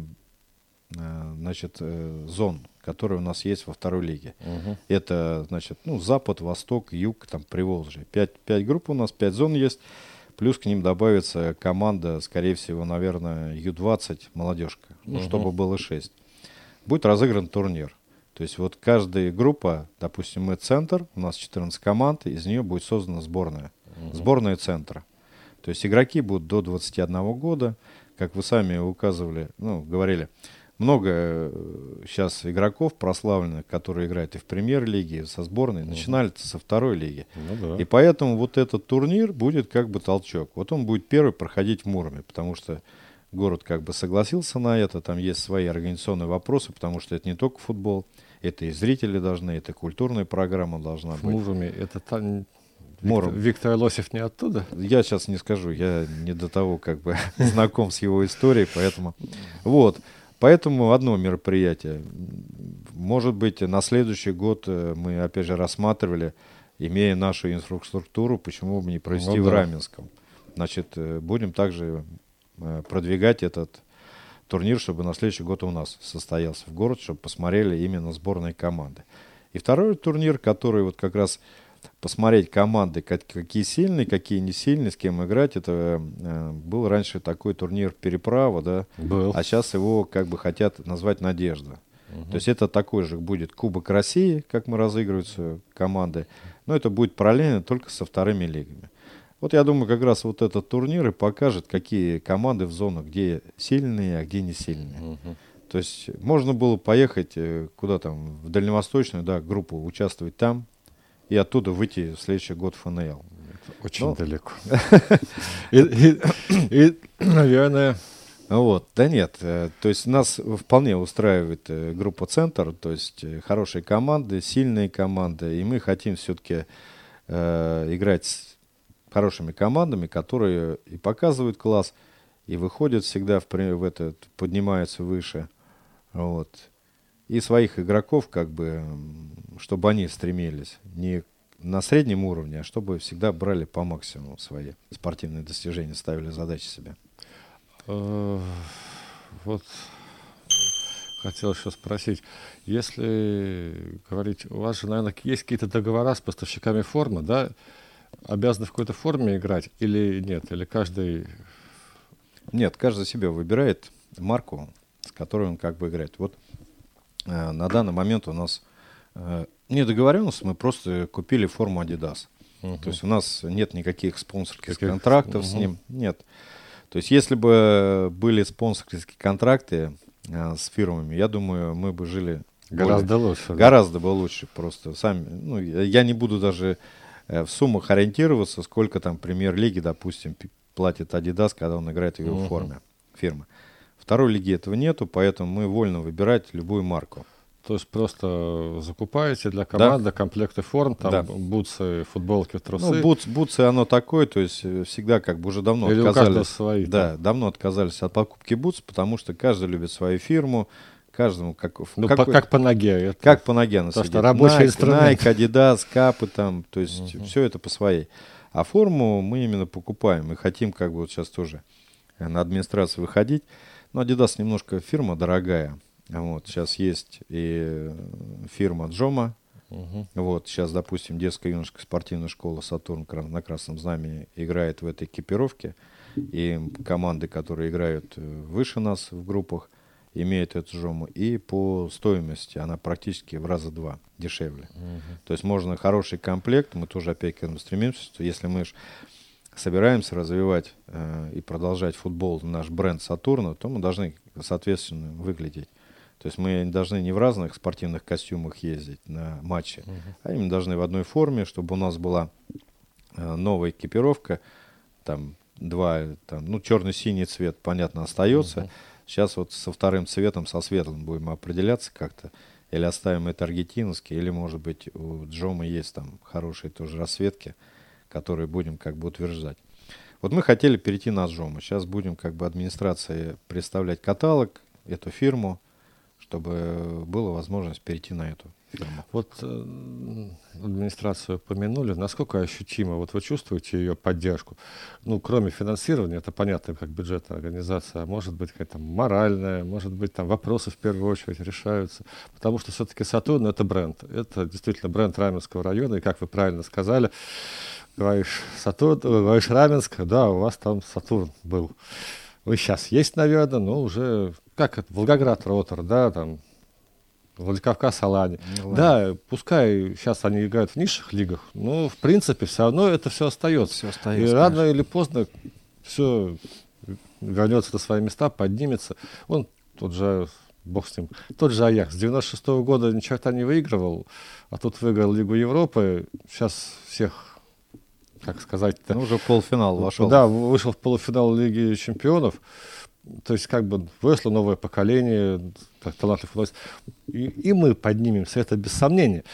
зон, которые у нас есть во второй лиге. Это, значит, Запад, Восток, Юг, там, Приволжье. 5 групп у нас, 5 зон есть. Плюс к ним добавится команда, скорее всего, наверное, Ю-20, молодежка. Чтобы было 6. Будет разыгран турнир. То есть вот каждая группа, допустим, мы центр, у нас 14 команд, из нее будет создана сборная. Сборная центра. То есть игроки будут до 21 года. Как вы сами указывали, говорили, много сейчас игроков прославленных, которые играют и в премьер-лиге, и со сборной, начинали со второй лиги. Да. И поэтому вот этот турнир будет как бы толчок. Вот он будет первый проходить в Муроме, потому что город как бы согласился на это, там есть свои организационные вопросы, потому что это не только футбол, это и зрители должны, это культурная программа должна быть. В Муроме это там... Муром. Виктор Лосев не оттуда? Я сейчас не скажу, я не до того как бы знаком с его историей, поэтому... Вот. Поэтому одно мероприятие. Может быть, на следующий год мы, опять же, рассматривали, имея нашу инфраструктуру, почему бы не провести в Раменском. Значит, будем также продвигать этот турнир, чтобы на следующий год у нас состоялся в городе, чтобы посмотрели именно сборные команды. И второй турнир, который вот как раз посмотреть команды, какие сильные, какие не сильные, с кем играть. Это был раньше такой турнир «Переправа», да? Был. А сейчас его как бы хотят назвать «Надежда». То есть это такой же будет Кубок России, как мы разыгрываются команды, но это будет параллельно только со вторыми лигами. Вот я думаю, как раз вот этот турнир и покажет, какие команды в зонах, где сильные, а где не сильные. То есть можно было поехать куда там, в Дальневосточную, да, группу, участвовать там, и оттуда выйти в следующий год в ФНЛ. Очень далеко. И, наверное... Вот, да нет, то есть нас вполне устраивает группа «Центр», то есть хорошие команды, сильные команды, и мы хотим все-таки играть с хорошими командами, которые и показывают класс, и выходят всегда в этот, поднимаются выше, вот. И своих игроков, как бы, чтобы они стремились не на среднем уровне, а чтобы всегда брали по максимуму свои спортивные достижения, ставили задачи себе. Вот хотел еще спросить, если говорить, у вас же, наверное, есть какие-то договора с поставщиками формы, да? Обязаны в какой-то форме играть или нет? Или каждый... Нет, каждый себе выбирает марку, с которой он как бы играет. Вот на данный момент у нас не договоренность, мы просто купили форму Adidas. То есть у нас нет никаких спонсорских контрактов с ним. Нет. То есть если бы были спонсорские контракты с фирмами, я думаю, мы бы жили гораздо лучше. Гораздо бы лучше. Просто сами. Я не буду даже в суммах ориентироваться, сколько там премьер-лиги, допустим, платит Adidas, когда он играет в его форме фирмы. Второй лиги этого нету, поэтому мы вольно выбирать любую марку. То есть просто закупаете для команды комплекты форм, там бутсы, футболки, трусы. Бутсы оно такое, то есть всегда как бы уже давно или отказались. Свои, да, давно отказались от покупки бутс, потому что каждый любит свою фирму, каждому как по ноге. Как по ноге она сидит. Рабочий инструмент. Nike, Adidas, капы там, то есть все это по своей. А форму мы именно покупаем. Мы хотим как бы вот сейчас тоже на администрацию выходить. Но Adidas немножко фирма дорогая. Вот, сейчас есть и фирма Джома, Вот сейчас, допустим, детская юношеская спортивная школа «Сатурн» на Красном Знамени играет в этой экипировке. И команды, которые играют выше нас в группах, имеют эту жому. И по стоимости она практически в раза 2 дешевле. То есть можно хороший комплект, мы тоже опять к этому стремимся, что если мы собираемся развивать и продолжать футбол, наш бренд «Сатурна», то мы должны соответственно выглядеть. То есть мы должны не в разных спортивных костюмах ездить на матчи, а именно должны в одной форме, чтобы у нас была новая экипировка, там черно-синий цвет, понятно, остается. Сейчас вот со вторым цветом, со светлым будем определяться как-то. Или оставим это аргентиновский, или, может быть, у Джома есть там хорошие тоже расцветки, которые будем как бы утверждать. Вот мы хотели перейти на Джома. Сейчас будем как бы администрации представлять каталог, эту фирму, чтобы была возможность перейти на эту фирму. Вот администрацию помянули. Насколько ощутимо? Вот вы чувствуете ее поддержку? Ну, кроме финансирования, это понятно, как бюджетная организация, может быть, какая-то моральная, может быть, там вопросы в первую очередь решаются. Потому что все-таки «Сатурн» — это бренд. Это действительно бренд Раменского района. И, как вы правильно сказали, говоришь «Сатурн», говоришь «Раменск», да, у вас там «Сатурн» был. Вы сейчас есть, наверное, но уже, как это, Волгоград, Ротор, да, там, Владикавказ, Алани. Да, пускай сейчас они играют в низших лигах, но, в принципе, все равно это все остается. Все остается, и рано или поздно все вернется на свои места, поднимется. Он тот же, бог с ним, тот же Аякс. С 96-го года ни черта не выигрывал, а тут выиграл Лигу Европы. Сейчас всех... как сказать-то... уже в полуфинал вошел. Да, вышел в полуфинал Лиги Чемпионов. То есть как бы выросло новое поколение талантливых футболистов. И мы поднимемся, это без сомнения.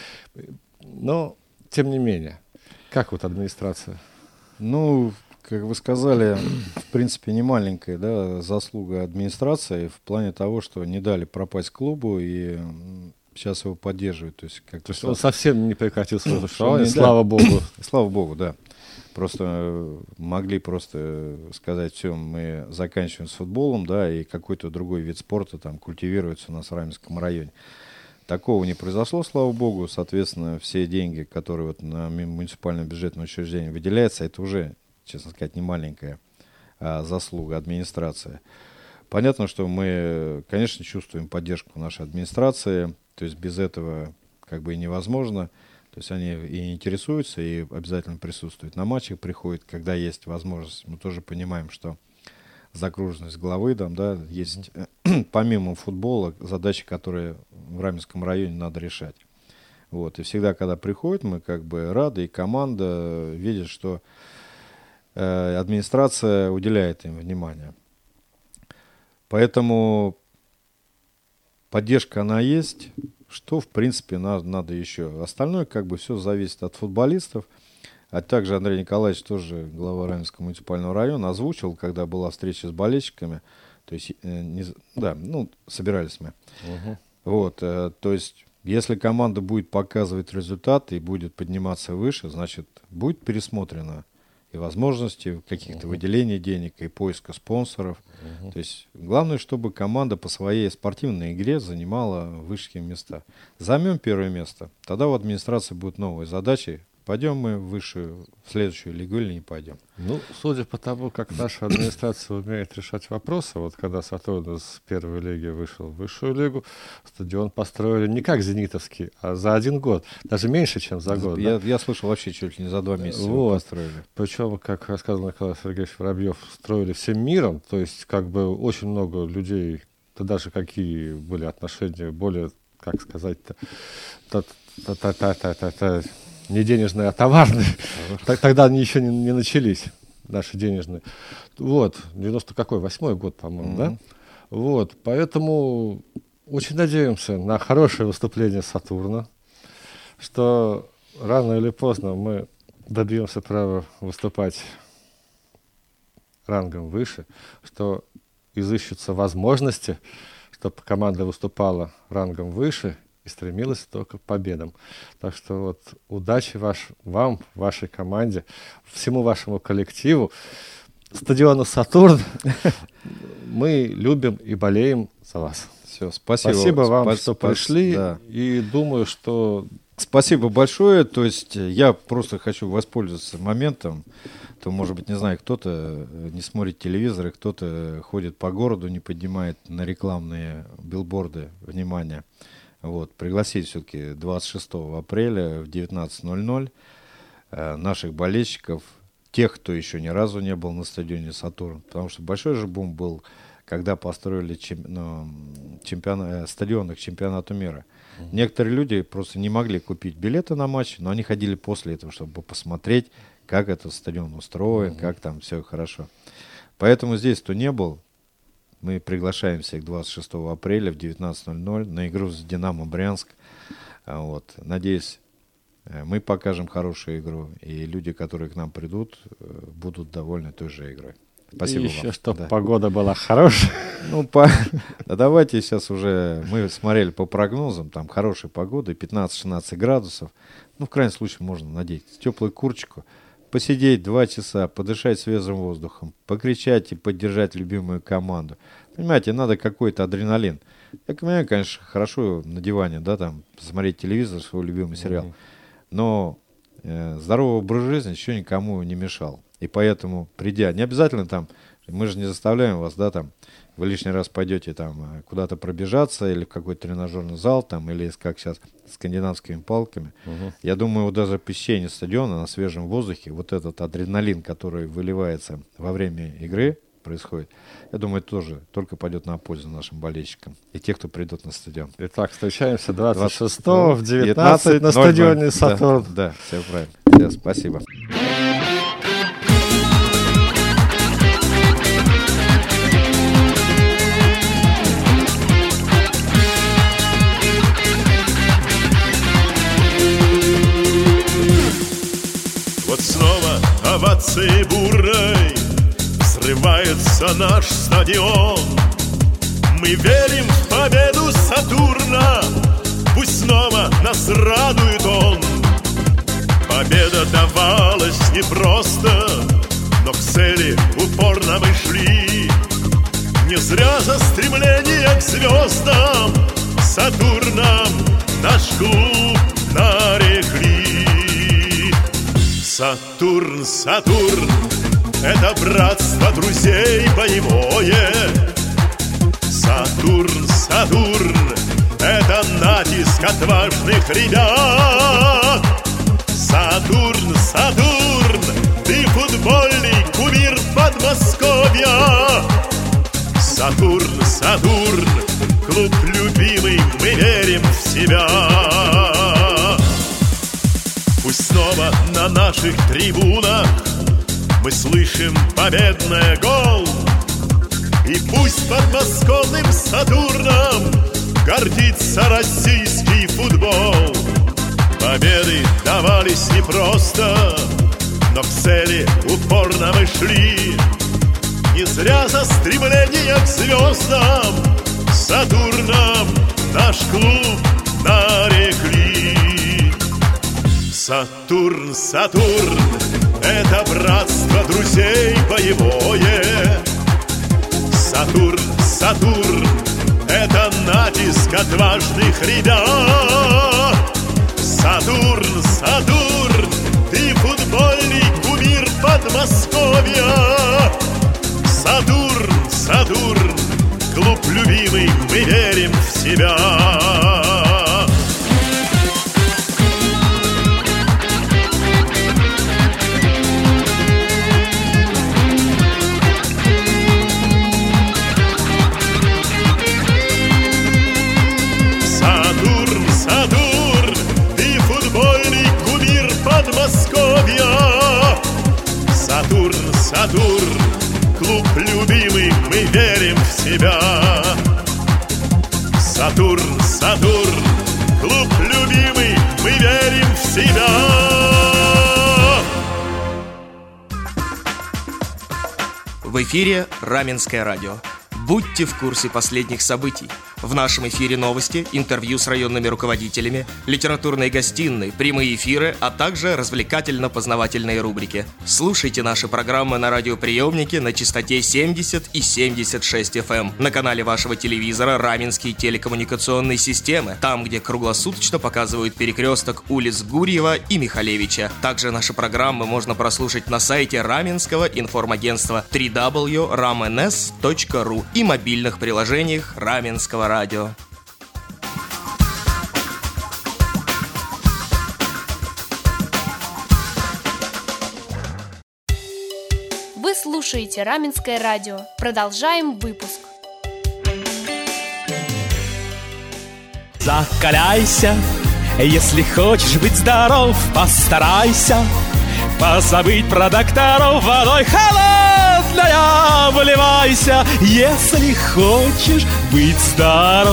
Но, тем не менее, как вот администрация? Ну, как вы сказали, в принципе, не маленькая, да, заслуга администрации в плане того, что не дали пропасть клубу и... сейчас его поддерживают. То есть он совсем не прекратил свое существование, слава богу. Слава богу, да. Просто могли просто сказать, все, мы заканчиваем с футболом, да, и какой-то другой вид спорта там культивируется у нас в Раменском районе. Такого не произошло, слава богу. Соответственно, все деньги, которые вот на муниципальном бюджетном учреждении выделяются, это уже, честно сказать, не маленькая заслуга администрации. Понятно, что мы, конечно, чувствуем поддержку нашей администрации. То есть без этого как бы и невозможно. То есть они и интересуются, и обязательно присутствуют на матчах, приходят, когда есть возможность. Мы тоже понимаем, что загруженность головы, там, да, есть помимо футбола задачи, которые в Раменском районе надо решать. Вот. И всегда, когда приходят, мы как бы рады, и команда видит, что администрация уделяет им внимание. Поэтому поддержка, она есть. Что, в принципе, надо еще. Остальное, как бы, все зависит от футболистов. А также Андрей Николаевич, тоже глава Раменского муниципального района, озвучил, когда была встреча с болельщиками. То есть, собирались мы. Вот, то есть, если команда будет показывать результаты и будет подниматься выше, значит, будет пересмотрено и возможности каких-то выделений денег, и поиска спонсоров. То есть главное, чтобы команда по своей спортивной игре занимала высшие места. Займем первое место, тогда у администрации будут новые задачи. Пойдем мы в следующую лигу или не пойдем? Ну, судя по тому, как наша администрация умеет решать вопросы, вот когда «Сатурн» из первой лиги вышел в высшую лигу, стадион построили не как «Зенитовский», а за 1 год, даже меньше, чем за год. Я слышал, вообще чуть ли не за 2 месяца его построили. Причем, как рассказывал Николай Сергеевич Воробьев, строили всем миром, то есть как бы очень много людей, да даже какие были отношения более, как сказать-то, не денежные, а товарные. Тогда они еще не начались, наши денежные. Вот, 98-й год, по-моему, да? Вот, поэтому очень надеемся на хорошее выступление «Сатурна», что рано или поздно мы добьемся права выступать рангом выше, что изыщутся возможности, чтобы команда выступала рангом выше и стремилась только к победам. Так что вот удачи вам, вашей команде, всему вашему коллективу, стадиону «Сатурн». Мы любим и болеем за вас. Все, спасибо. Спасибо вам, что пришли. Да. И думаю, что Спасибо большое. То есть я просто хочу воспользоваться моментом. То, может быть, не знаю, кто-то не смотрит телевизор, и кто-то ходит по городу, не поднимает на рекламные билборды внимание. Вот, пригласить все-таки 26 апреля в 19:00 наших болельщиков, тех, кто еще ни разу не был на стадионе «Сатурн». Потому что большой же бум был, когда построили стадионы к чемпионату мира. Некоторые люди просто не могли купить билеты на матч, но они ходили после этого, чтобы посмотреть, как этот стадион устроен, как там все хорошо. Поэтому здесь, кто не был, мы приглашаем всех 26 апреля в 19:00 на игру с «Динамо» Брянск. Вот. Надеюсь, мы покажем хорошую игру, и люди, которые к нам придут, будут довольны той же игрой. Спасибо и еще, вам. чтобы погода была хорошая. Давайте сейчас уже, мы смотрели по прогнозам, там хорошая погода, 15-16 градусов. В крайнем случае можно надеть теплую курточку, посидеть 2 часа, подышать свежим воздухом, покричать и поддержать любимую команду. Понимаете, надо какой-то адреналин. Я понимаю, конечно, хорошо на диване, да, там, посмотреть телевизор, свой любимый сериал. Но здоровый образ жизни еще никому не мешал. И поэтому, придя, не обязательно там, мы же не заставляем вас, да, там, вы лишний раз пойдете там куда-то пробежаться или в какой-то тренажерный зал, там, или как сейчас, скандинавскими палками. Я думаю, вот даже посещение стадиона на свежем воздухе, вот этот адреналин, который выливается во время игры, происходит, я думаю, это тоже только пойдет на пользу нашим болельщикам и тех, кто придет на стадион. Итак, встречаемся 26-го в 19 на стадионе «Сатурн». Да, все правильно. Все, спасибо. Вот снова овации бурной взрывается наш стадион. Мы верим в победу Сатурна, пусть снова нас радует он. Победа давалась непросто, но к цели упорно мы шли. Не зря за стремление к звездам Сатурном наш клуб нарекли. Сатурн, Сатурн, это братство друзей боевое. Сатурн, Сатурн, это натиск отважных ребят. Сатурн, Сатурн, ты футбольный кумир Подмосковья. Сатурн, Сатурн, клуб любимый, мы верим в себя. Пусть снова на наших трибунах мы слышим победный гол. И пусть подмосковным Сатурном гордится российский футбол. Победы давались непросто, но к цели упорно мы шли. Не зря за стремление к звездам Сатурном наш клуб нарекли. Сатурн, Сатурн, это братство друзей боевое. Сатурн, Сатурн, это натиск отважных ребят. Сатурн, Сатурн, ты футбольный кумир Подмосковья. Сатурн, Сатурн, клуб любимый, мы верим в себя. Сатурн, Сатурн, клуб любимый, мы верим в себя. Сатурн, Сатурн, клуб любимый, мы верим в себя. В эфире Раменское радио. Будьте в курсе последних событий. В нашем эфире новости, интервью с районными руководителями, литературные гостиные, прямые эфиры, а также развлекательно-познавательные рубрики. Слушайте наши программы на радиоприемнике на частоте 70 и 76 FM, на канале вашего телевизора «Раменские телекоммуникационные системы», там, где круглосуточно показывают перекресток улиц Гурьева и Михалевича. Также наши программы можно прослушать на сайте Раменского информагентства www.ramns.ru и мобильных приложениях Раменского радио. Вы слушаете Раменское радио. Продолжаем выпуск. Закаляйся, если хочешь быть здоров, постарайся позабыть про докторов, водой холодная вливайся, если хочешь быть здоров.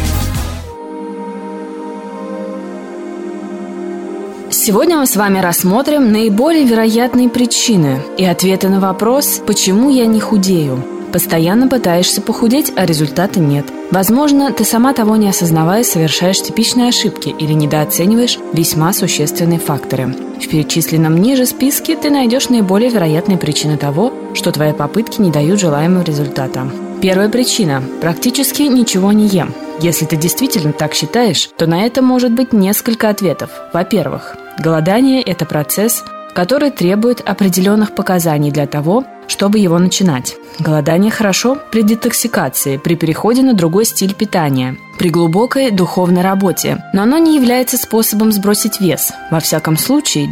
Сегодня мы с вами рассмотрим наиболее вероятные причины и ответы на вопрос «Почему я не худею?». Постоянно пытаешься похудеть, а результата нет. Возможно, ты сама того не осознавая совершаешь типичные ошибки или недооцениваешь весьма существенные факторы. В перечисленном ниже списке ты найдешь наиболее вероятные причины того, что твои попытки не дают желаемого результата. Первая причина – практически ничего не ем. Если ты действительно так считаешь, то на это может быть несколько ответов. Во-первых, голодание – это процесс, который требует определенных показаний для того, чтобы его начинать. Голодание хорошо при детоксикации, при переходе на другой стиль питания, при глубокой духовной работе, но оно не является способом сбросить вес. Во всяком случае,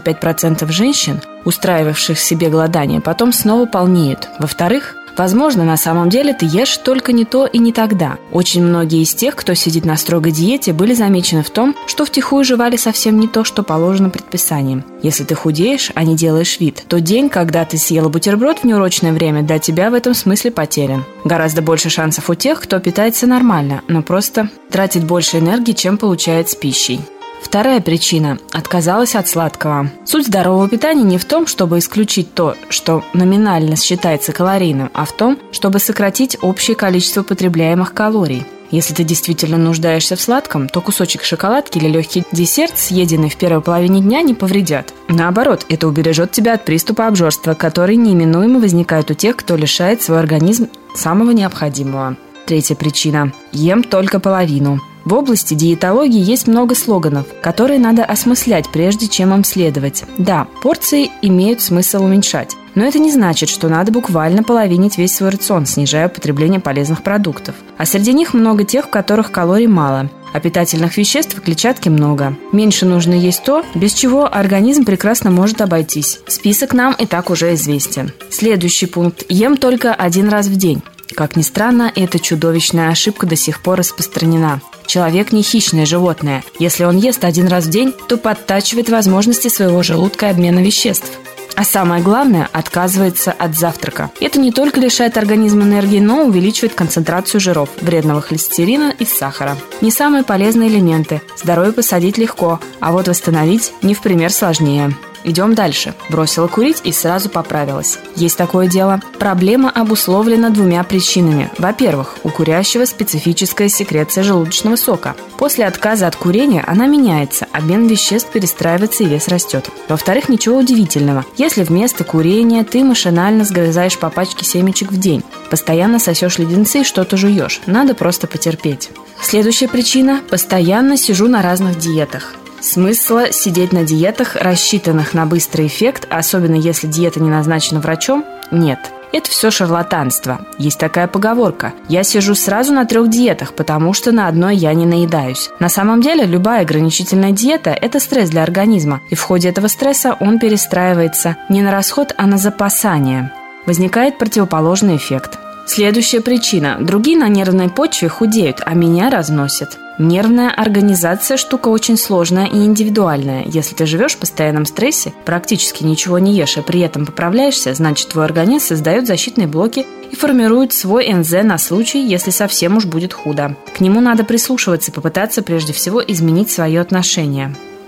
95% женщин, устраивавших себе голодание, потом снова полнеют. Во-вторых, возможно, на самом деле ты ешь только не то и не тогда. Очень многие из тех, кто сидит на строгой диете, были замечены в том, что втихую жевали совсем не то, что положено предписанием. Если ты худеешь, а не делаешь вид, то день, когда ты съела бутерброд в неурочное время, для тебя в этом смысле потерян. Гораздо больше шансов у тех, кто питается нормально, но просто тратит больше энергии, чем получает с пищей. Вторая причина – отказалась от сладкого. Суть здорового питания не в том, чтобы исключить то, что номинально считается калорийным, а в том, чтобы сократить общее количество потребляемых калорий. Если ты действительно нуждаешься в сладком, то кусочек шоколадки или легкий десерт, съеденный в первой половине дня, не повредят. Наоборот, это убережет тебя от приступа обжорства, который неименуемо возникает у тех, кто лишает свой организм самого необходимого. Третья причина – ем только половину. В области диетологии есть много слоганов, которые надо осмыслять, прежде чем им следовать. Да, порции имеют смысл уменьшать, но это не значит, что надо буквально половинить весь свой рацион, снижая потребление полезных продуктов. А среди них много тех, в которых калорий мало, а питательных веществ и клетчатки много. Меньше нужно есть то, без чего организм прекрасно может обойтись. Список нам и так уже известен. Следующий пункт – ем только один раз в день. Как ни странно, эта чудовищная ошибка до сих пор распространена. Человек не хищное животное. Если он ест один раз в день, то подтачивает возможности своего желудка и обмена веществ. А самое главное, отказывается от завтрака. Это не только лишает организма энергии, но увеличивает концентрацию жиров, вредного холестерина и сахара. Не самые полезные элементы. Здоровье посадить легко, а вот восстановить не в пример сложнее. Идем дальше. Бросила курить и сразу поправилась. Есть такое дело. Проблема обусловлена двумя причинами. Во-первых, у курящего специфическая секреция желудочного сока. После отказа от курения она меняется, обмен веществ перестраивается и вес растет. Во-вторых, ничего удивительного. Если вместо курения ты машинально сгрызаешь по пачке семечек в день, постоянно сосешь леденцы и что-то жуешь, надо просто потерпеть. Следующая причина – постоянно сижу на разных диетах. Смысла сидеть на диетах, рассчитанных на быстрый эффект, особенно если диета не назначена врачом, нет. Это все шарлатанство. Есть такая поговорка: «Я сижу сразу на 3 диетах, потому что на одной я не наедаюсь». На самом деле, любая ограничительная диета – это стресс для организма, и в ходе этого стресса он перестраивается не на расход, а на запасание. Возникает противоположный эффект. Следующая причина. Другие на нервной почве худеют, а меня разносят. Нервная организация – штука очень сложная и индивидуальная. Если ты живешь в постоянном стрессе, практически ничего не ешь, и при этом поправляешься, значит, твой организм создает защитные блоки и формирует свой НЗ на случай, если совсем уж будет худо. К нему надо прислушиваться и попытаться прежде всего изменить свое отношение.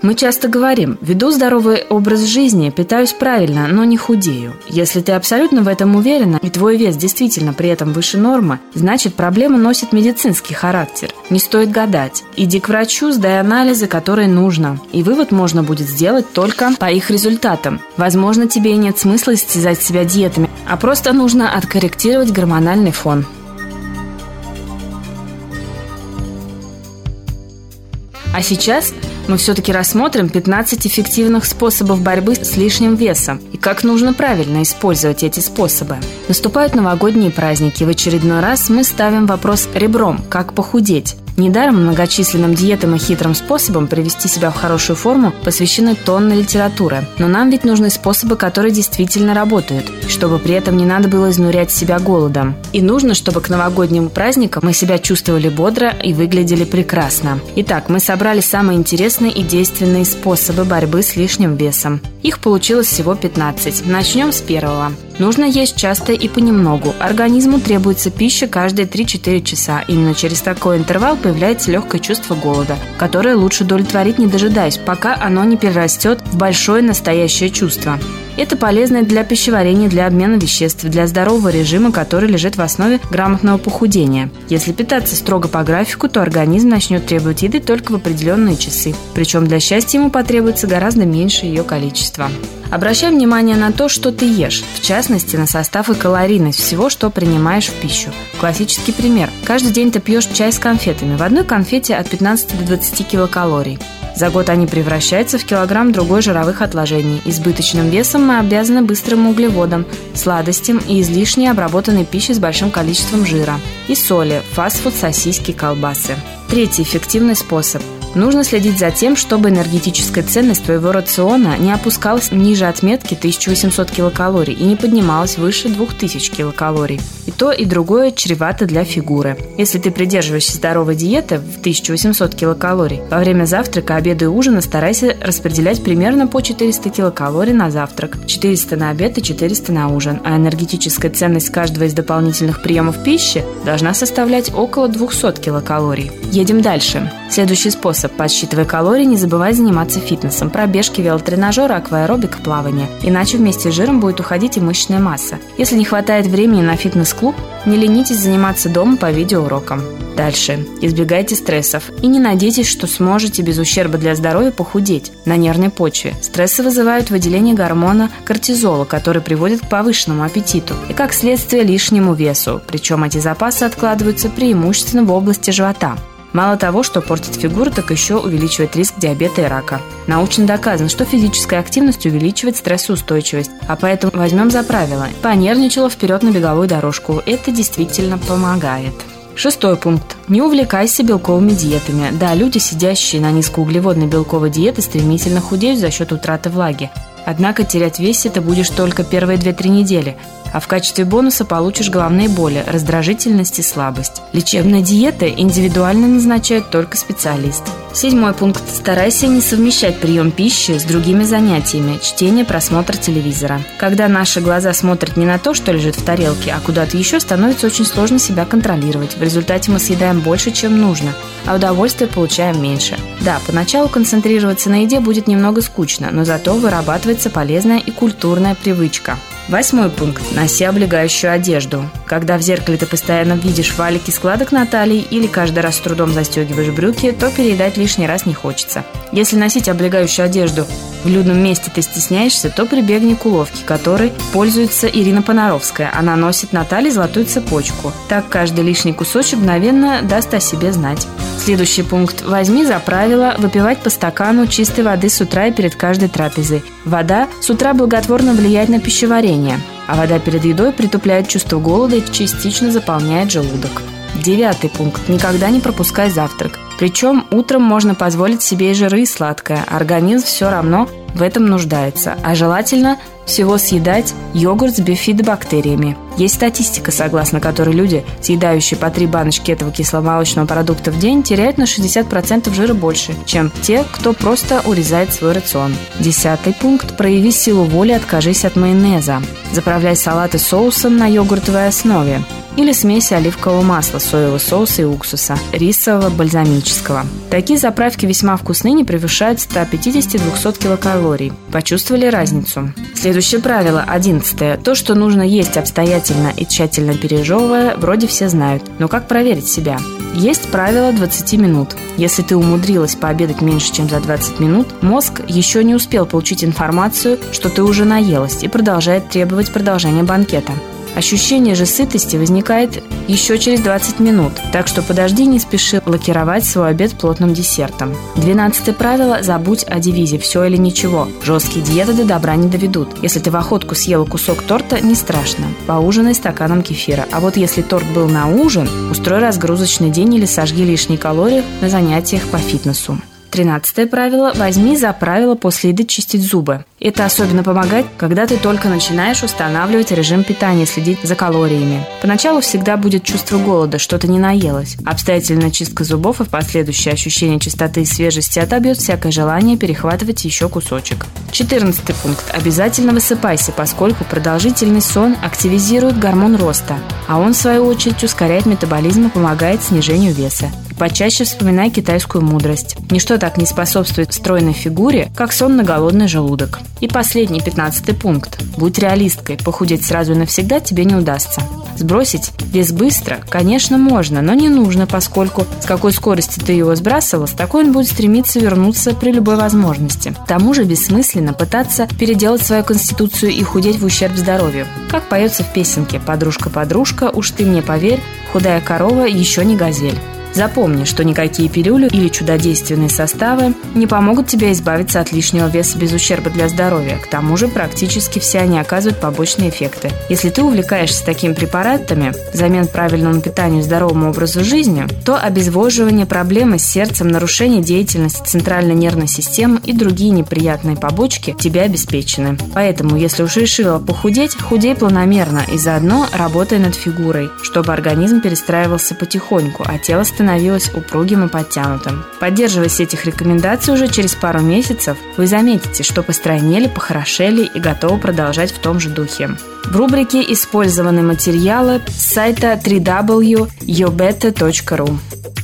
Мы часто говорим: веду здоровый образ жизни, питаюсь правильно, но не худею. Если ты абсолютно в этом уверена, и твой вес действительно при этом выше нормы, значит, проблема носит медицинский характер. Не стоит гадать. Иди к врачу, сдай анализы, которые нужно. И вывод можно будет сделать только по их результатам. Возможно, тебе и нет смысла истязать себя диетами, а просто нужно откорректировать гормональный фон. А сейчас мы все-таки рассмотрим 15 эффективных способов борьбы с лишним весом и как нужно правильно использовать эти способы. Наступают новогодние праздники, в очередной раз мы ставим вопрос ребром: как похудеть? Недаром многочисленным диетам и хитрым способам привести себя в хорошую форму посвящены тонны литературы. Но нам ведь нужны способы, которые действительно работают, чтобы при этом не надо было изнурять себя голодом. И нужно, чтобы к новогодним праздникам мы себя чувствовали бодро и выглядели прекрасно. Итак, мы собрали самые интересные и действенные способы борьбы с лишним весом. Их получилось всего 15. Начнем с первого. Нужно есть часто и понемногу. Организму требуется пища каждые 3-4 часа. Именно через такой интервал появляется легкое чувство голода, которое лучше удовлетворить, не дожидаясь, пока оно не перерастет в большое настоящее чувство. Это полезно для пищеварения, для обмена веществ, для здорового режима, который лежит в основе грамотного похудения. Если питаться строго по графику, то организм начнет требовать еды только в определенные часы. Причем для счастья ему потребуется гораздо меньше ее количества. Обращай внимание на то, что ты ешь, в частности, на состав и калорийность всего, что принимаешь в пищу. Классический пример. Каждый день ты пьешь чай с конфетами. В одной конфете от 15 до 20 килокалорий. За год они превращаются в килограмм другой жировых отложений. Избыточным весом мы обязаны быстрым углеводам, сладостям и излишне обработанной пище с большим количеством жира. И соли, фастфуд, сосиски, колбасы. Третий эффективный способ. Нужно следить за тем, чтобы энергетическая ценность твоего рациона не опускалась ниже отметки 1800 килокалорий и не поднималась выше 2000 килокалорий. И то, и другое чревато для фигуры. Если ты придерживаешься здоровой диеты в 1800 килокалорий, во время завтрака, обеда и ужина старайся распределять примерно по 400 килокалорий на завтрак, 400 на обед и 400 на ужин, а энергетическая ценность каждого из дополнительных приемов пищи должна составлять около 200 килокалорий. Едем дальше. Следующий способ. Подсчитывая калории, не забывай заниматься фитнесом. Пробежки, велотренажеры, акваэробика, плавание. Иначе вместе с жиром будет уходить и мышечная масса. Если не хватает времени на фитнес-клуб, не ленитесь заниматься дома по видеоурокам. Дальше. Избегайте стрессов. И не надейтесь, что сможете без ущерба для здоровья похудеть на нервной почве. Стрессы вызывают выделение гормона кортизола, который приводит к повышенному аппетиту и, как следствие, лишнему весу. Причем эти запасы откладываются преимущественно в области живота. Мало того, что портит фигуру, так еще увеличивает риск диабета и рака. Научно доказано, что физическая активность увеличивает стрессоустойчивость, а поэтому возьмем за правило: понервничала, вперед на беговую дорожку. Это действительно помогает. Шестой пункт. Не увлекайся белковыми диетами. Да, люди, сидящие на низкоуглеводной белковой диете, стремительно худеют за счет утраты влаги. Однако терять вес ты будешь только первые 2-3 недели, а в качестве бонуса получишь головные боли, раздражительность и слабость. Лечебная диета индивидуально назначает только специалист. Седьмой пункт. Старайся не совмещать прием пищи с другими занятиями, чтение, просмотр телевизора. Когда наши глаза смотрят не на то, что лежит в тарелке, а куда-то еще, становится очень сложно себя контролировать. В результате мы съедаем больше, чем нужно, а удовольствия получаем меньше. Да, поначалу концентрироваться на еде будет немного скучно, но зато вырабатывается полезная и культурная привычка. Восьмой пункт. Носи облегающую одежду. Когда в зеркале ты постоянно видишь валики складок на талии или каждый раз с трудом застегиваешь брюки, то переедать лишний раз не хочется. Если носить облегающую одежду в людном месте ты стесняешься, то прибегни к уловке, которой пользуется Ирина Понаровская. Она носит на талии золотую цепочку. Так каждый лишний кусочек мгновенно даст о себе знать. Следующий пункт. Возьми за правило выпивать по стакану чистой воды с утра и перед каждой трапезой. Вода с утра благотворно влияет на пищеварение, а вода перед едой притупляет чувство голода и частично заполняет желудок. Девятый пункт. Никогда не пропускай завтрак. Причем утром можно позволить себе и жиры, и сладкое. Организм все равно в этом нуждается. А желательно всего съедать йогурт с бифидобактериями. Есть статистика, согласно которой люди, съедающие по 3 баночки этого кисломолочного продукта в день, теряют на 60% жира больше, чем те, кто просто урезает свой рацион. 10 пункт. Прояви силу воли, откажись от майонеза. Заправляй салаты соусом на йогуртовой основе. или смеси оливкового масла, соевого соуса и уксуса, рисового, бальзамического. Такие заправки весьма вкусны, не превышают 150-200 килокалорий. Почувствовали разницу? Следующее правило, 11. То, что нужно есть обстоятельно и тщательно пережевывая, вроде все знают. Но как проверить себя? Есть правило 20 минут. Если ты умудрилась пообедать меньше, чем за 20 минут, мозг еще не успел получить информацию, что ты уже наелась, и продолжает требовать продолжения банкета. Ощущение же сытости возникает еще через 20 минут, так что подожди, не спеши лакировать свой обед плотным десертом. 12 правило – забудь о девизе «все или ничего». Жесткие диеты до добра не доведут. Если ты в охотку съела кусок торта, не страшно. Поужинай стаканом кефира. А вот если торт был на ужин, устрой разгрузочный день или сожги лишние калории на занятиях по фитнесу. 13 правило – возьми за правило после еды чистить зубы. Это особенно помогает, когда ты только начинаешь устанавливать режим питания, следить за калориями. Поначалу всегда будет чувство голода, что-то не наелось. Обстоятельная чистка зубов и последующее ощущение чистоты и свежести отобьет всякое желание перехватывать еще кусочек. 14 пункт. Обязательно высыпайся, поскольку продолжительный сон активизирует гормон роста, а он, в свою очередь, ускоряет метаболизм и помогает снижению веса. Почаще вспоминай китайскую мудрость. Ничто так не способствует стройной фигуре, как сон на голодный желудок. И последний, 15 пункт. Будь реалисткой, похудеть сразу и навсегда тебе не удастся. Сбросить вес быстро, конечно, можно, но не нужно, поскольку с какой скоростью ты его сбрасывал, с такой он будет стремиться вернуться при любой возможности. К тому же бессмысленно пытаться переделать свою конституцию и худеть в ущерб здоровью. Как поется в песенке «Подружка-подружка, уж ты мне поверь, худая корова еще не газель». Запомни, что никакие пилюли или чудодейственные составы не помогут тебе избавиться от лишнего веса без ущерба для здоровья. К тому же практически все они оказывают побочные эффекты. Если ты увлекаешься такими препаратами взамен правильному питанию и здоровому образу жизни, то обезвоживание, проблемы с сердцем, нарушение деятельности центральной нервной системы и другие неприятные побочки тебе обеспечены. Поэтому, если уж решила похудеть, худей планомерно и заодно работай над фигурой, чтобы организм перестраивался потихоньку, а тело становилось упругим и подтянутым. Поддерживаясь этих рекомендаций уже через пару месяцев, вы заметите, что постройнели, похорошели и готовы продолжать в том же духе. В рубрике «Использованные материалы» с сайта www.yobeta.ru.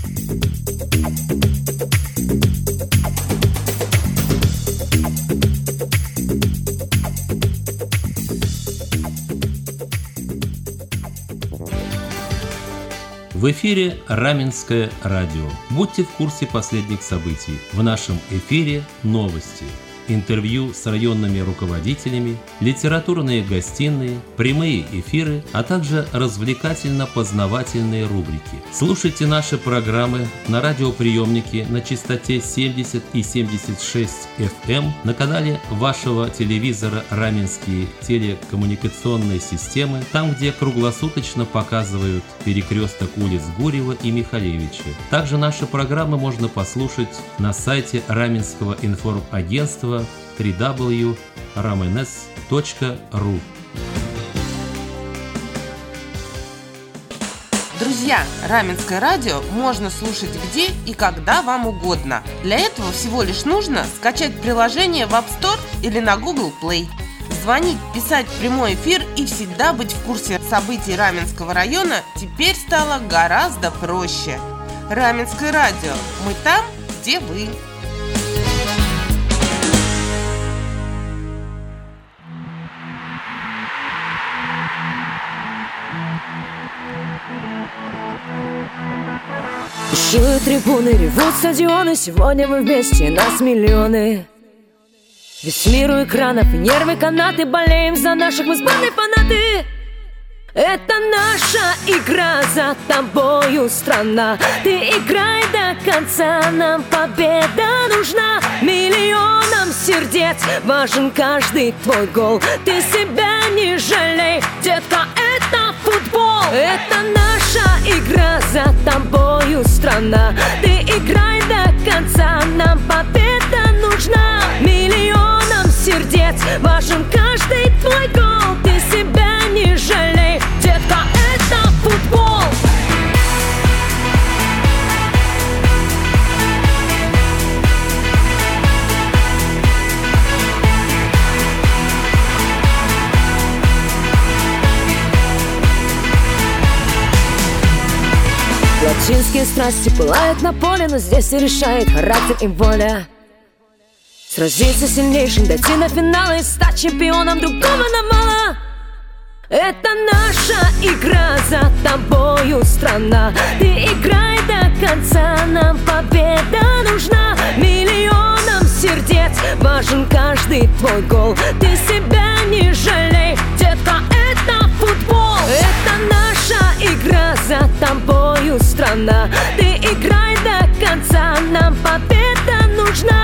В эфире Раменское радио. Будьте в курсе последних событий. В нашем эфире новости, интервью с районными руководителями, литературные гостиные, прямые эфиры, а также развлекательно-познавательные рубрики. Слушайте наши программы на радиоприемнике на частоте 70 и 76 FM, на канале вашего телевизора «Раменские телекоммуникационные системы», там, где круглосуточно показывают перекресток улиц Гурьева и Михалевича. Также наши программы можно послушать на сайте Раменского информагентства www.ramenes.ru. Друзья, Раменское радио можно слушать где и когда вам угодно. Для этого всего лишь нужно скачать приложение в App Store или на Google Play. Звонить, писать в прямой эфир и всегда быть в курсе событий Раменского района теперь стало гораздо проще. Раменское радио. Мы там, где вы. Бушуют трибуны, ревут стадионы, сегодня мы вместе, нас миллионы. Весь мир у экранов, и нервы канаты, болеем за наших, мы сборные фанаты. Это наша игра, за тобою страна. Ты играй до конца, нам победа нужна. Миллионам сердец важен каждый твой гол. Ты себя не жалей, детка, это футбол. Это наша игра, за тобою страна. Ты играй до конца, нам победа нужна. Миллионам сердец важен каждый твой гол. Ты себя не жалей, детка, это футбол. Латинские страсти пылают на поле, но здесь и решает характер и воля. Сразиться сильнейшим, дойти на финал и стать чемпионом, другого нам мало. Это наша игра, за тобою страна. Ты играй до конца, нам победа нужна. Миллионам сердец важен каждый твой гол. Ты себя не жалей, детка, это футбол. Это наша игра, за тобою страна. Ты играй до конца, нам победа нужна.